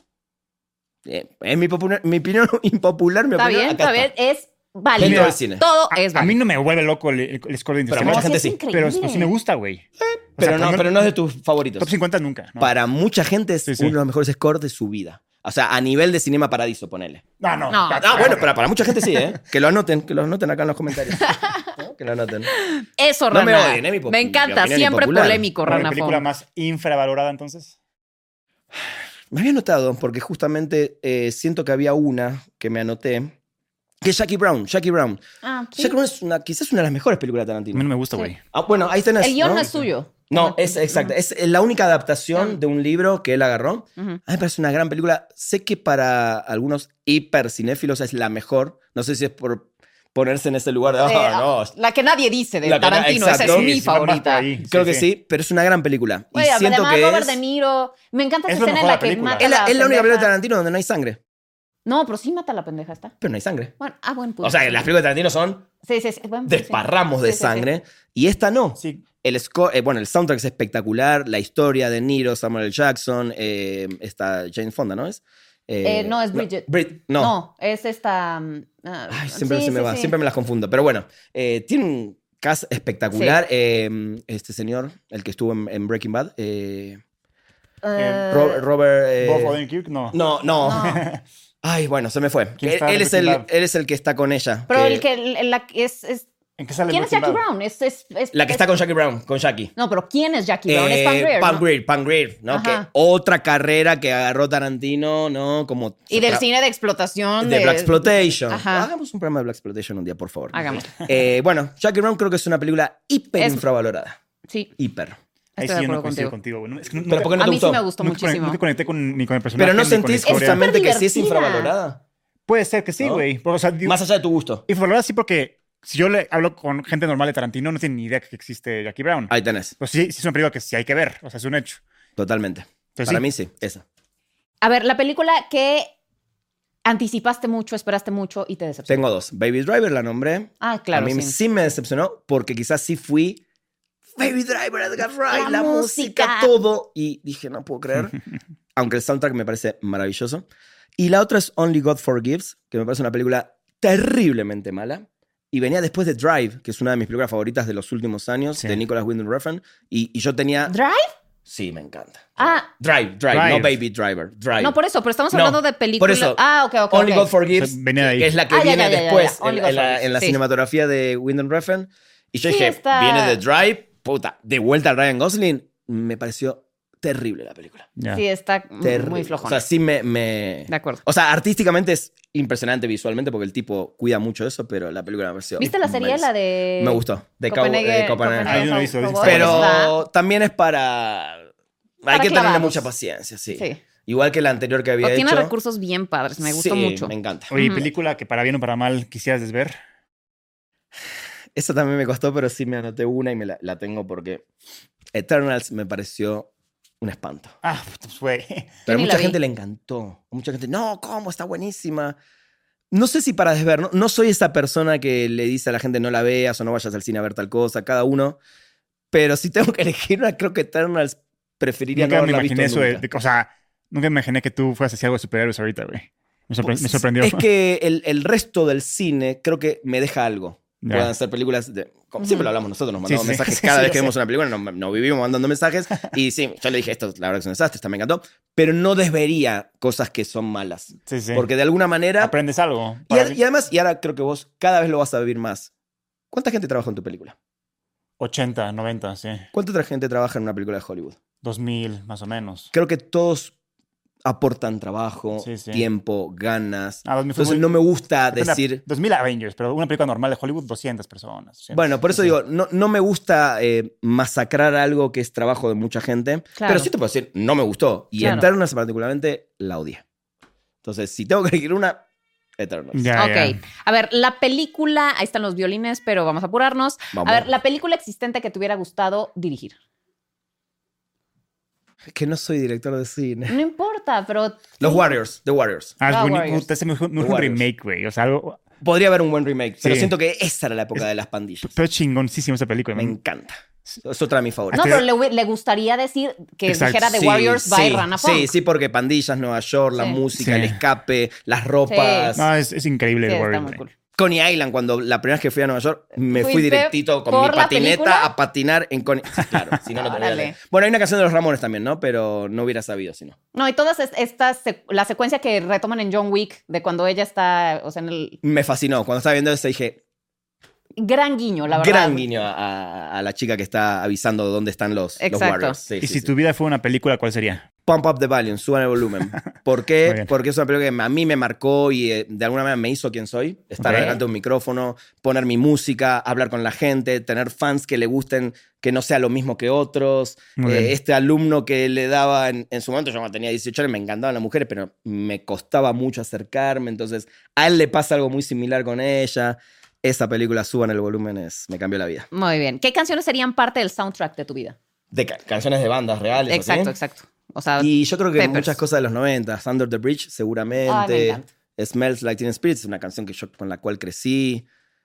Es mi opinión impopular, mi Está opinión. bien, acá está bien. Es válido. Dentro del cine. Todo A, es a mí válido. no me vuelve loco el score de Pero Interstellar. mucha sí gente es sí. increíble. Pero sí me gusta, güey. O Pero, sea, no es de tus favoritos. Top 50 nunca. ¿no? Para mucha gente es Sí, sí. uno de los mejores scores de su vida. O sea, a nivel de Cinema Paradiso, ponele. No. No. Ah, bueno, para mucha gente sí, ¿eh? Que lo anoten acá en los comentarios. ¿No? Que lo anoten. Eso, No Rana. me odien, mi Me encanta, opinión siempre impopular. polémico, ¿Cuál es Rana la película Fon. más infravalorada, entonces? Me había notado, porque justamente siento que había una que me anoté, que es Jackie Brown. Ah, sí. Jackie Brown es quizás una de las mejores películas de A mí Tarantino. no me gusta, Sí. güey. Ah, bueno, ahí tenés. El guión ¿no? no es suyo. No, es exacto. Es la única adaptación No. de un libro que él agarró. Ujú. A mí me parece una gran película. Sé que para algunos hiper cinéfilos es la mejor. No sé si es por ponerse en ese lugar de, no. La que nadie dice de La que Tarantino, esa es exacto. mi Sí, va más por favorita. ahí. Creo Sí, que sí, pero es una gran película. Y Güey, siento además que Robert es, De Niro. Me encanta Es esa lo escena en mejor de la la que película. mata es la única película de pendeja. Tarantino donde no hay sangre. No, pero sí mata a la pendeja esta. Pero no hay sangre. Bueno, buen punto. O sea, las películas de Tarantino son Sí. Buen punto, desparramos de Sí, sí, sangre. Y esta no. Sí. El score, el soundtrack es espectacular, la historia de Niro, Samuel L. Jackson, está Jane Fonda, ¿no es? No, es Bridget. No. No, es esta. Ay, siempre sí, se me sí, va, sí. siempre me las confundo. Pero bueno, tiene un cast espectacular. Este señor, el que estuvo en Breaking Bad, Robert. Bob Odenkirk, no. No. Ay, bueno, se me fue. ¿Quién está en Él es Breaking Bad? él es el que está con ella. Pero que- es ¿En qué sale ¿quién es Breaking Jackie Bad? Brown? la que está con Jackie Brown, con Jackie. No, pero ¿quién es Jackie Brown? Es Pam Grier, Pam ¿no? Grier, Pam Grier, ¿no? Ajá. Que otra carrera que agarró Tarantino, ¿no? Como Y del cine de explotación. de Black Exploitation. Ajá. Hagamos un programa de Black Exploitation un día, por favor. Hagamos. Bueno, Jackie Brown creo que es una película hiper Es- infravalorada. Sí, Hiper. Ahí estoy sí de yo no acuerdo coincido contigo. contigo, güey. Es que Pero ¿por qué no A te mí sí gustó? me gustó muchísimo. Nunca conecté ni con el personaje. Pero no ni con la sentís historia. justamente que sí es divertida. infravalorada. Puede ser que sí, ¿No? güey. O sea, digo, Más allá de tu gusto. infravalorada sí, porque si yo le hablo con gente normal de Tarantino, no tienen ni idea que existe Jackie Brown. Ahí tenés. Pues sí, sí es una película que sí hay que ver. O sea, es un hecho. Totalmente. Entonces, Para sí. mí sí, esa. A ver, la película que anticipaste mucho, esperaste mucho y te decepcionó. Tengo dos. Baby Driver la nombré. Ah, claro, A mí sí. sí me decepcionó porque quizás sí fui Baby Driver, Edgar Wright, La la música, música. todo. Y dije, no puedo creer. Aunque el soundtrack me parece maravilloso. Y la otra es Only God Forgives, que me parece una película terriblemente mala. Y venía después de Drive, que es una de mis películas favoritas de los últimos años, Sí. de Nicholas Winding Refn. Y yo tenía ¿Drive? Sí, me encanta. Ah. Drive, no Baby Driver. Drive. No, por eso, pero estamos hablando de películas. Por eso. Ok. Only God Forgives, O sea, venía de ahí. que es la que Ah, viene ya. después Only God Forgives, en la sí. cinematografía de Windham Refn. Y yo Sí, dije, está- viene de Drive, puta, de vuelta a Ryan Gosling. Me pareció terrible la película. Ya. Sí, está Terrible. muy flojona. O sea, sí me... De acuerdo. O sea, artísticamente es impresionante visualmente porque el tipo cuida mucho eso, pero la película me pareció... ¿Viste la serie, malísima. la de... Me gustó. De Copenhague? Copenhague. Ah, yo no he visto, Cowboy? Pero también es para... Para Hay que tener clavados. mucha paciencia, sí. Sí. Igual que la anterior que había O tiene hecho. recursos bien padres, me gustó Sí, mucho. me encanta. Oye, Ujú. película que para bien o para mal quisieras desver. Esa también me costó, pero sí me anoté una y la tengo porque Eternals me pareció un espanto. Ah, pues güey. Pero ni mucha la vi. gente le encantó. Mucha gente, no, ¿cómo? Está buenísima. No sé si para desver, no soy esa persona que le dice a la gente no la veas o no vayas al cine a ver tal cosa, cada uno. Pero si tengo que elegir una, creo que Eternals preferiría no Nunca me haberla visto imaginé eso nunca. o sea, nunca me imaginé que tú fueras a hacer algo de superhéroes ahorita, güey. Me Pues, sorprendió. Es que el resto del cine creo que me deja algo. Ya. Puedan ser películas de... Como siempre lo hablamos nosotros, nos mandamos Sí, sí. mensajes Sí, cada sí, vez lo que sé. vemos una película, nos vivimos mandando mensajes. Y sí, yo le dije, esto la verdad que es un desastre, esta me encantó. Pero no desvería cosas que son malas. Sí, sí. Porque de alguna manera... Aprendes algo. Y además, y ahora creo que vos cada vez lo vas a vivir más. ¿Cuánta gente trabaja en tu película? 80, 90, sí. ¿Cuánta otra gente trabaja en una película de Hollywood? 2000, más o menos. Creo que todos aportan trabajo, Sí, sí. tiempo, ganas. Ah, 2000 fue Entonces muy- no me gusta Depende, decir... 2000 Avengers, pero una película normal de Hollywood, 200 personas. 200. Bueno, por eso Sí, sí. digo, no me gusta masacrar algo que es trabajo de mucha gente. Claro. Pero sí te puedo decir, no me gustó. Y Claro. Eternals particularmente la odié. Entonces, si tengo que elegir una, Eternals. Ya, Ok. ya. A ver, la película... Ahí están los violines, pero vamos a apurarnos. Vamos. A ver, la película existente que te hubiera gustado dirigir. Es que no soy director de cine. No importa, pero... Los Warriors, The Warriors. Ah, es Ah, bonito. Warriors. Puta, ese me urge un Warriors. remake, güey. O sea, algo. Podría haber un buen remake, pero Sí. siento que esa era la época de las pandillas. Pero chingoncísimo esa película. Me encanta. Es otra de mis No, favoritas. pero le gustaría decir que Exacto. dijera The Sí, Warriors by sí, Rana Funk. Sí, sí, porque pandillas, Nueva York, la Sí. música, Sí. el escape, las ropas. No, es increíble Sí, el está Warriors, muy güey. cool. Coney Island, cuando la primera vez que fui a Nueva York, me fui ¿Fuiste directito con por mi la patineta película? a patinar en Coney Sí, claro, si no, no tendría Órale. la- Bueno, hay una canción de los Ramones también, ¿no? Pero no hubiera sabido si no. No, y todas estas, la secuencia que retoman en John Wick, de cuando ella está, o sea, en el Me fascinó. Cuando estaba viendo eso dije, gran guiño, la verdad. gran guiño a la chica que está avisando dónde están los Exacto. Warriors. Sí, Y sí, si sí. tu vida fue una película, ¿cuál sería? Pump Up the Volume, suban el volumen. ¿Por Muy qué? bien. Porque es una película que a mí me marcó y de alguna manera me hizo quien soy. Estar Ok. delante de un micrófono, poner mi música, hablar con la gente, tener fans que le gusten, que no sea lo mismo que otros. Muy bien. Este alumno que le daba en su momento, yo cuando tenía 18 años, me encantaban las mujeres, pero me costaba mucho acercarme. Entonces, a él le pasa algo muy similar con ella. Esa película, suban el volumen, me cambió la vida. Muy bien. ¿Qué canciones serían parte del soundtrack de tu vida? De canciones de bandas reales. Exacto, ¿así? exacto. O sea, Y yo creo que Peppers. muchas cosas de los 90, Under the Bridge Ay, me seguramente, encanta. Smells Like Teen Spirit es una canción con la cual crecí,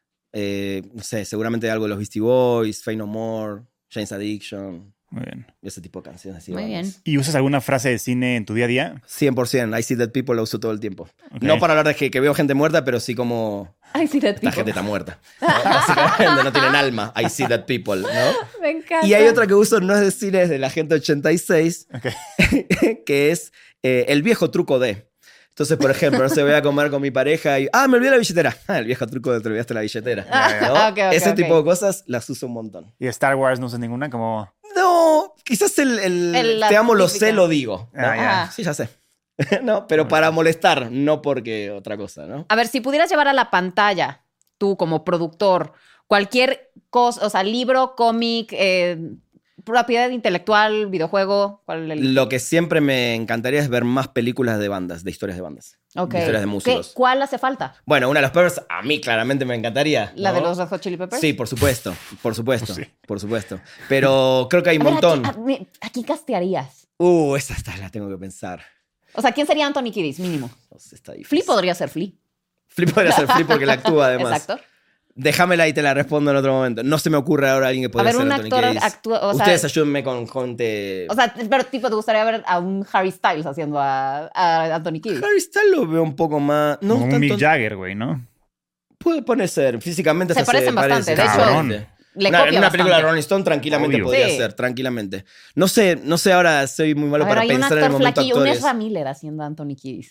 no sé, seguramente algo de los Beastie Boys, Fade No More, Jane's Addiction, Muy bien. ese tipo de canciones. Así, Muy vamos. bien. ¿Y usas alguna frase de cine en tu día a día? 100%, I See Dead People lo uso todo el tiempo. Ok. No para hablar de que veo gente muerta, pero sí como Ay, sí, la gente está muerta. ¿no? Básicamente no tienen alma, I See Dead People, ¿no? Me encanta. Y hay otra que uso, no es de cine, es de la gente 86, Ok. que es el viejo truco de. Entonces, por ejemplo, no sé, voy a comer con mi pareja y... ¡Ah, me olvidé la billetera! El viejo truco de te olvidaste la billetera. ¿no? Ok, ok, Ese ok. tipo de cosas las uso un montón. ¿Y de Star Wars no usas ninguna? Como... No, quizás La te amo, lo típica. sé, lo digo. ¿no? Ah, ya. Ajá. Sí, ya sé. No, pero para molestar, no porque otra cosa, ¿no? A ver, si pudieras llevar a la pantalla, tú como productor, cualquier cosa, o sea, libro, cómic, propiedad intelectual, videojuego, ¿cuál Lo que siempre me encantaría es ver más películas de bandas, de historias de bandas. Ok. De historias de músicos. ¿Cuál hace falta? Bueno, una de las Peppers a mí claramente me encantaría. ¿La ¿no? de los Red Hot Chili Peppers? Sí, por supuesto, por supuesto, Sí. por supuesto. Pero creo que hay un A ver, montón. ¿a quién castearías? Esa la tengo que pensar. O sea, ¿quién sería Anthony Kiedis, mínimo? No sé, está difícil. Flea podría ser Flea. Flea podría ser Flea porque la actúa además. Exacto. Déjamela y te la respondo en otro momento. No se me ocurre ahora alguien que podría A ver, ser un Anthony actor Kiedis. actúa, o sea- Ustedes ayúdenme con gente... O sea, pero tipo, ¿te gustaría ver a un Harry Styles haciendo a Anthony Kiedis? Harry Styles lo veo un poco más... No como un Mick tanto... Jagger, güey, ¿no? Puede ser. Físicamente Se hasta parecen bastante, parece. de hecho- Cabrón. Le Una copia película de bastante. Rolling Stone tranquilamente Obvio. podría Sí. ser, tranquilamente. No sé ahora soy muy malo A ver, para hay un pensar en el actor momento flaquillo, un actores. Ezra Miller haciendo a Anthony Kiedis.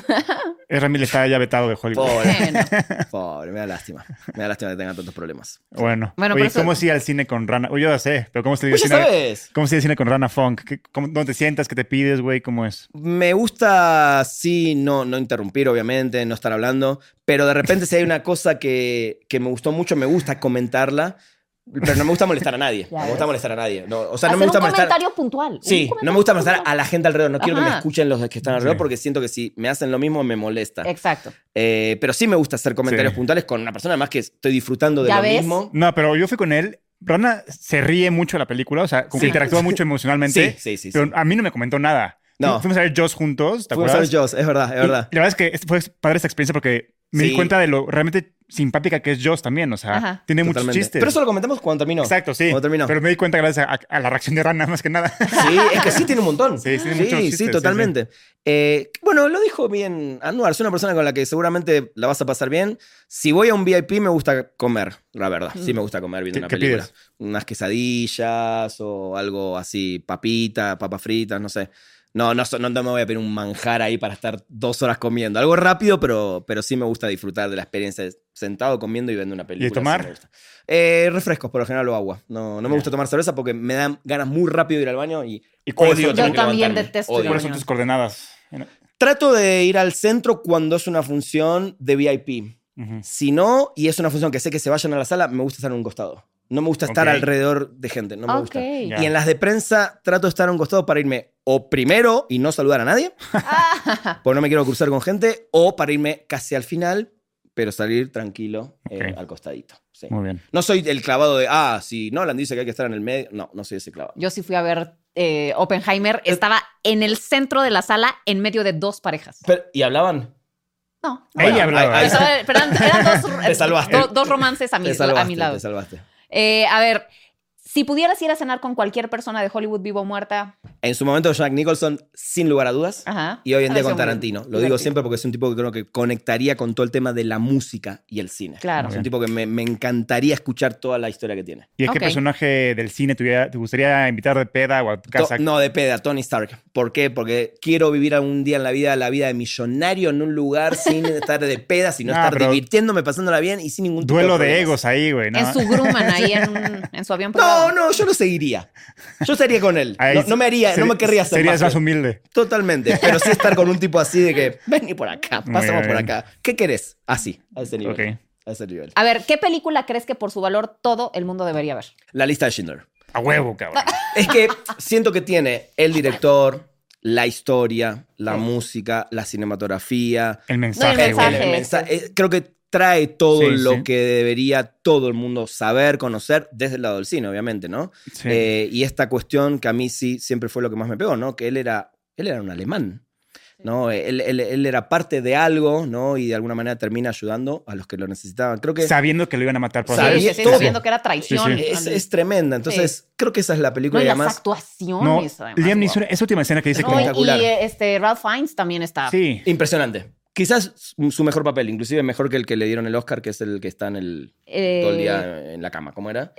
Ezra Miller está ya vetado de Hollywood. Pobre, Bueno. pobre, me da lástima. Me da lástima que tenga tantos problemas. Bueno, Bueno, oye, pero eso- ¿cómo es ir al cine con Rana? Oye, yo ya sé, pero ¿cómo se dice Pues ya sabes. ¿Cómo se dice cine con Rana Funk? ¿Dónde te sientas? ¿Qué te pides, güey? ¿Cómo es? Me gusta, sí, no interrumpir, obviamente, no estar hablando, pero de repente si hay una cosa que me gustó mucho, me gusta comentarla, pero no me gusta molestar a nadie. Ya No me ves. gusta molestar a nadie. No, o sea, Hacer no me gusta un molestar. comentario puntual. Sí, no me gusta molestar a la gente alrededor. No quiero que me Ajá. escuchen los que están alrededor Sí. porque siento que si me hacen lo mismo me molesta. Exacto. Pero sí me gusta hacer comentarios Sí. puntuales con una persona además que estoy disfrutando de ¿Ya lo ves? mismo. No, pero yo fui con él. Rana se ríe mucho de la película, o sea, como que Sí. interactúa mucho emocionalmente. Sí. Pero a mí no me comentó nada. No. Fuimos a ver Jaws juntos, ¿te Fuimos a acuerdas? ver Jaws, es verdad, es Y verdad. la verdad es que fue padre esta experiencia porque me di Sí. cuenta de lo realmente simpática que es Jaws también. O sea, Ajá. tiene muchos Totalmente. chistes. Pero eso lo comentamos cuando terminó. Exacto, sí. Cuando terminó. Pero me di cuenta gracias a la reacción de Rana más que nada. Sí, es que sí tiene un montón. Sí, tiene muchos chistes, sí, sí, totalmente. Bueno, lo dijo bien Anwar. Soy una persona con la que seguramente la vas a pasar bien. Si voy a un VIP me gusta comer, la verdad. Sí me gusta comer viendo ¿Qué- una qué película. pides? Unas quesadillas o algo así, papas fritas, no sé. No me voy a pedir un manjar ahí para estar 2 horas comiendo. Algo rápido, pero sí me gusta disfrutar de la experiencia de sentado comiendo y viendo una película. ¿Y de tomar? sí me gusta. Refrescos, por lo general, o agua. No me gusta tomar cerveza porque me dan ganas muy rápido de ir al baño y cuáles odio son- tener Yo que también levantarme. detesto Odio. ir al ¿Cuáles son baño. tus coordenadas? Trato de ir al centro cuando es una función de VIP. Ujú. Si no, y es una función que sé que se vayan a la sala, me gusta estar en un costado. No me gusta estar Ok. alrededor de gente, no me Ok. gusta. Ya. Y en las de prensa trato de estar a un costado para irme o primero y no saludar a nadie, porque no me quiero cruzar con gente, o para irme casi al final, pero salir tranquilo Ok. al costadito. Sí. Muy bien. No soy el clavado de, si Nolan dice que hay que estar en el medio. No soy ese clavado. Yo sí fui a ver Oppenheimer. Estaba en el centro de la sala, en medio de 2 parejas. ¿Y hablaban? No. Ella hablaba. ahí- Pero eran Te salvaste. dos romances a mi lado. Te salvaste. A ver, si pudieras ir a cenar con cualquier persona de Hollywood, viva o muerta. En su momento Jack Nicholson, sin lugar a dudas. Ajá. Y hoy en día Pareció con muy Tarantino. Lo digo divertido. siempre porque es un tipo que creo que conectaría con todo el tema de la música y el cine. Claro. Es un tipo que me encantaría escuchar toda la historia que tiene. ¿Y a qué Ok. personaje del cine te gustaría invitar de peda o a tu casa? No, de peda, Tony Stark. ¿Por qué? Porque quiero vivir algún día en la vida de millonario en un lugar sin estar de peda, sino estar pero- divirtiéndome, pasándola bien y sin ningún tipo Duelo de problemas. egos ahí, güey, ¿no? En su Grumman, ahí en su avión privado. No, yo lo seguiría. Yo estaría con él. Ahí No me querría hacer Serías más magia. humilde. Totalmente. Pero sí estar con un tipo así de que, vení por acá, Muy pasamos por bien. acá. ¿Qué querés? Así, a ese nivel. Ok. A ese nivel. A ver, ¿qué película crees que por su valor todo el mundo debería ver? La lista de Schindler. A huevo, cabrón. Es que siento que tiene el director, la historia, la música, la cinematografía. El mensaje, el güey. mensaje. Creo que trae todo Sí, lo sí. que debería todo el mundo saber, conocer, desde el lado del cine, obviamente, ¿no? Sí. Y esta cuestión que a mí sí siempre fue lo que más me pegó, ¿no? Que él era un alemán, ¿no? Él era parte de algo, ¿no? Y de alguna manera termina ayudando a los que lo necesitaban. Creo que Sabiendo que lo iban a matar por Sabía- Sí, hacer- sí, todo. sabiendo que era traición. Sí, es tremenda. Entonces, creo que esa es la No, película y y las además... No, actuaciones, además. Liam wow. Neeson, esa última escena que dice No, como... espectacular. y Ralph Fiennes también está. Sí. Impresionante. Quizás su mejor papel, inclusive mejor que el que le dieron el Oscar, que es el que está todo el día en la cama. ¿Cómo era?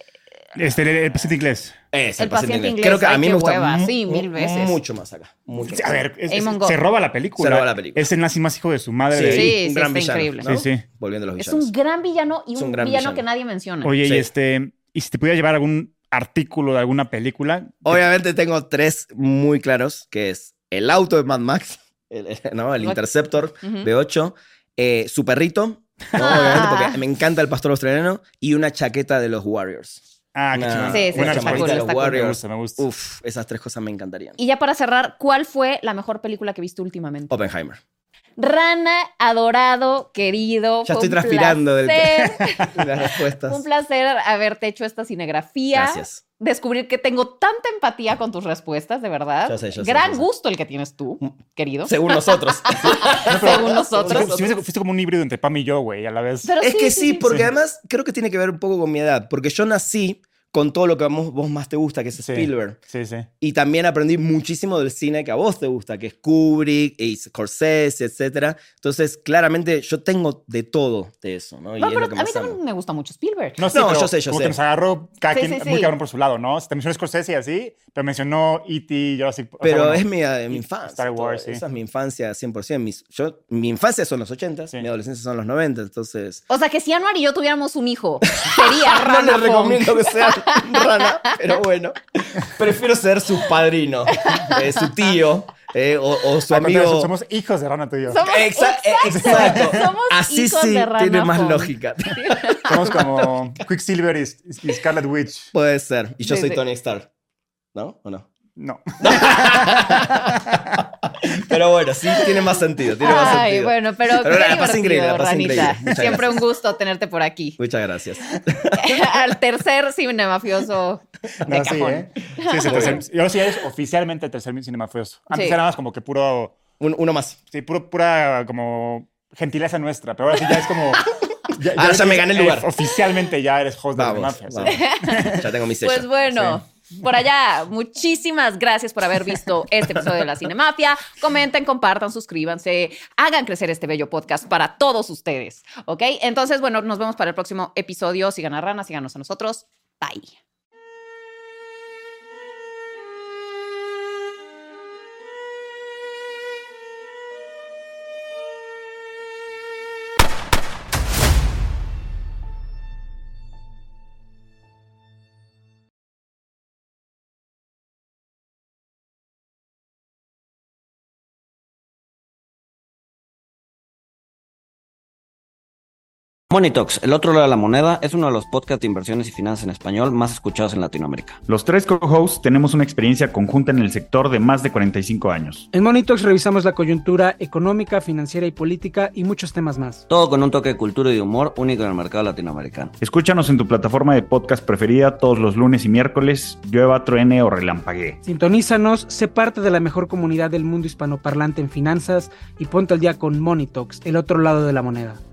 El paciente inglés. Es El paciente inglés, Creo que a ay, mí qué me gusta hueva. Sí, 1000 veces. mucho más acá. Mucho Sí, más. a ver, Eamon Gaunt. se roba la película. Se roba la película. Es el nazi más hijo de su madre Sí, de ahí. Sí, un gran está villano, increíble. ¿no? Sí, sí. Volviendo a los Es villanos. un gran villano y Es un un gran villano villano. que nadie menciona. Oye, Sí. y si te pudiera llevar algún artículo de alguna película, Obviamente tengo 3 muy claros, que es el auto de Mad Max, el Interceptor Ujú. B8, su perrito, ¿no? Obviamente porque me encanta el pastor australiano, y una chaqueta de los Warriors. qué Una- chingón. Sí, sí, Buena está respuesta. cool, de los está cool. Warriors. Me gusta. Uf, esas 3 cosas me encantarían. Y ya para cerrar, ¿cuál fue la mejor película que viste últimamente? Oppenheimer. Rana, adorado, querido. Ya fue estoy un transpirando del placer. las respuestas. Fue un placer haberte hecho esta cinegrafía. Gracias. Descubrir que tengo tanta empatía con tus respuestas, de verdad. Ya sé, Gran ya sé. gusto el que tienes tú, querido. Según nosotros. Según nosotros. Fuiste como un híbrido entre Pam y yo, güey, a la vez. Pero Es que sí, porque sí. además creo que tiene que ver un poco con mi edad, porque yo nací con todo lo que vos más te gusta, que es Spielberg. Sí. Y también aprendí muchísimo del cine que a vos te gusta, que es Kubrick, y Scorsese, etc. Entonces, claramente, yo tengo de todo de eso, ¿no? Y No, es pero lo que a mí más amo. también me gusta mucho Spielberg. No, No, pero yo sé. Como que nos agarró cada Sí, quien sí, muy sí. cabrón por su lado, ¿no? Te mencionó Scorsese y así, pero mencionó E.T., Jurassic Park. Pero es mi infancia. Star Wars, todo. sí. Esa es mi infancia 100%. Mi infancia son los 80, Sí. mi adolescencia son los 90, entonces... O sea, que si Anuar y yo tuviéramos un hijo, sería No Rana les Fong. recomiendo que sea rana, pero bueno. Prefiero ser su padrino, su tío, o su amigo. Somos hijos de Rana, tú y yo. Somos- Exacto. Somos Así hijos sí de Rana tiene más Fong. lógica. Somos como Quicksilver y Scarlet Witch. Puede ser. Y yo Sí, soy sí. Tony Stark. ¿No? ¿O no? No. Pero bueno, sí tiene más sentido. Ay, bueno, pero qué la pasé divertido, increíble, la pasé Ranita. increíble. Muchas Siempre gracias. un gusto tenerte por aquí. Muchas gracias. Al tercer cinemafioso de No, sí, cajón. ¿eh? Sí, es el tercer. Y ahora sí eres oficialmente el tercer cinemafioso. Antes Sí. era más como que puro. Uno más. Sí, pura como gentileza nuestra. Pero ahora sí ya es como. Ahora ya me gané el lugar. Oficialmente ya eres host de Vamos. Mafia. Ya tengo mi sello. Pues bueno, por allá, muchísimas gracias por haber visto este episodio de La Cinemafia. Comenten, compartan, suscríbanse, hagan crecer este bello podcast para todos ustedes, ¿ok? Entonces, bueno, nos vemos para el próximo episodio. Sigan a Rana, síganos a nosotros. Bye. Monitox, el otro lado de la moneda, es uno de los podcasts de inversiones y finanzas en español más escuchados en Latinoamérica. Los tres co-hosts tenemos una experiencia conjunta en el sector de más de 45 años. En Monitox revisamos la coyuntura económica, financiera y política y muchos temas más. Todo con un toque de cultura y de humor único en el mercado latinoamericano. Escúchanos en tu plataforma de podcast preferida todos los lunes y miércoles, llueva, truene o relampaguee. Sintonízanos, sé parte de la mejor comunidad del mundo hispanoparlante en finanzas y ponte al día con Monitox, el otro lado de la moneda.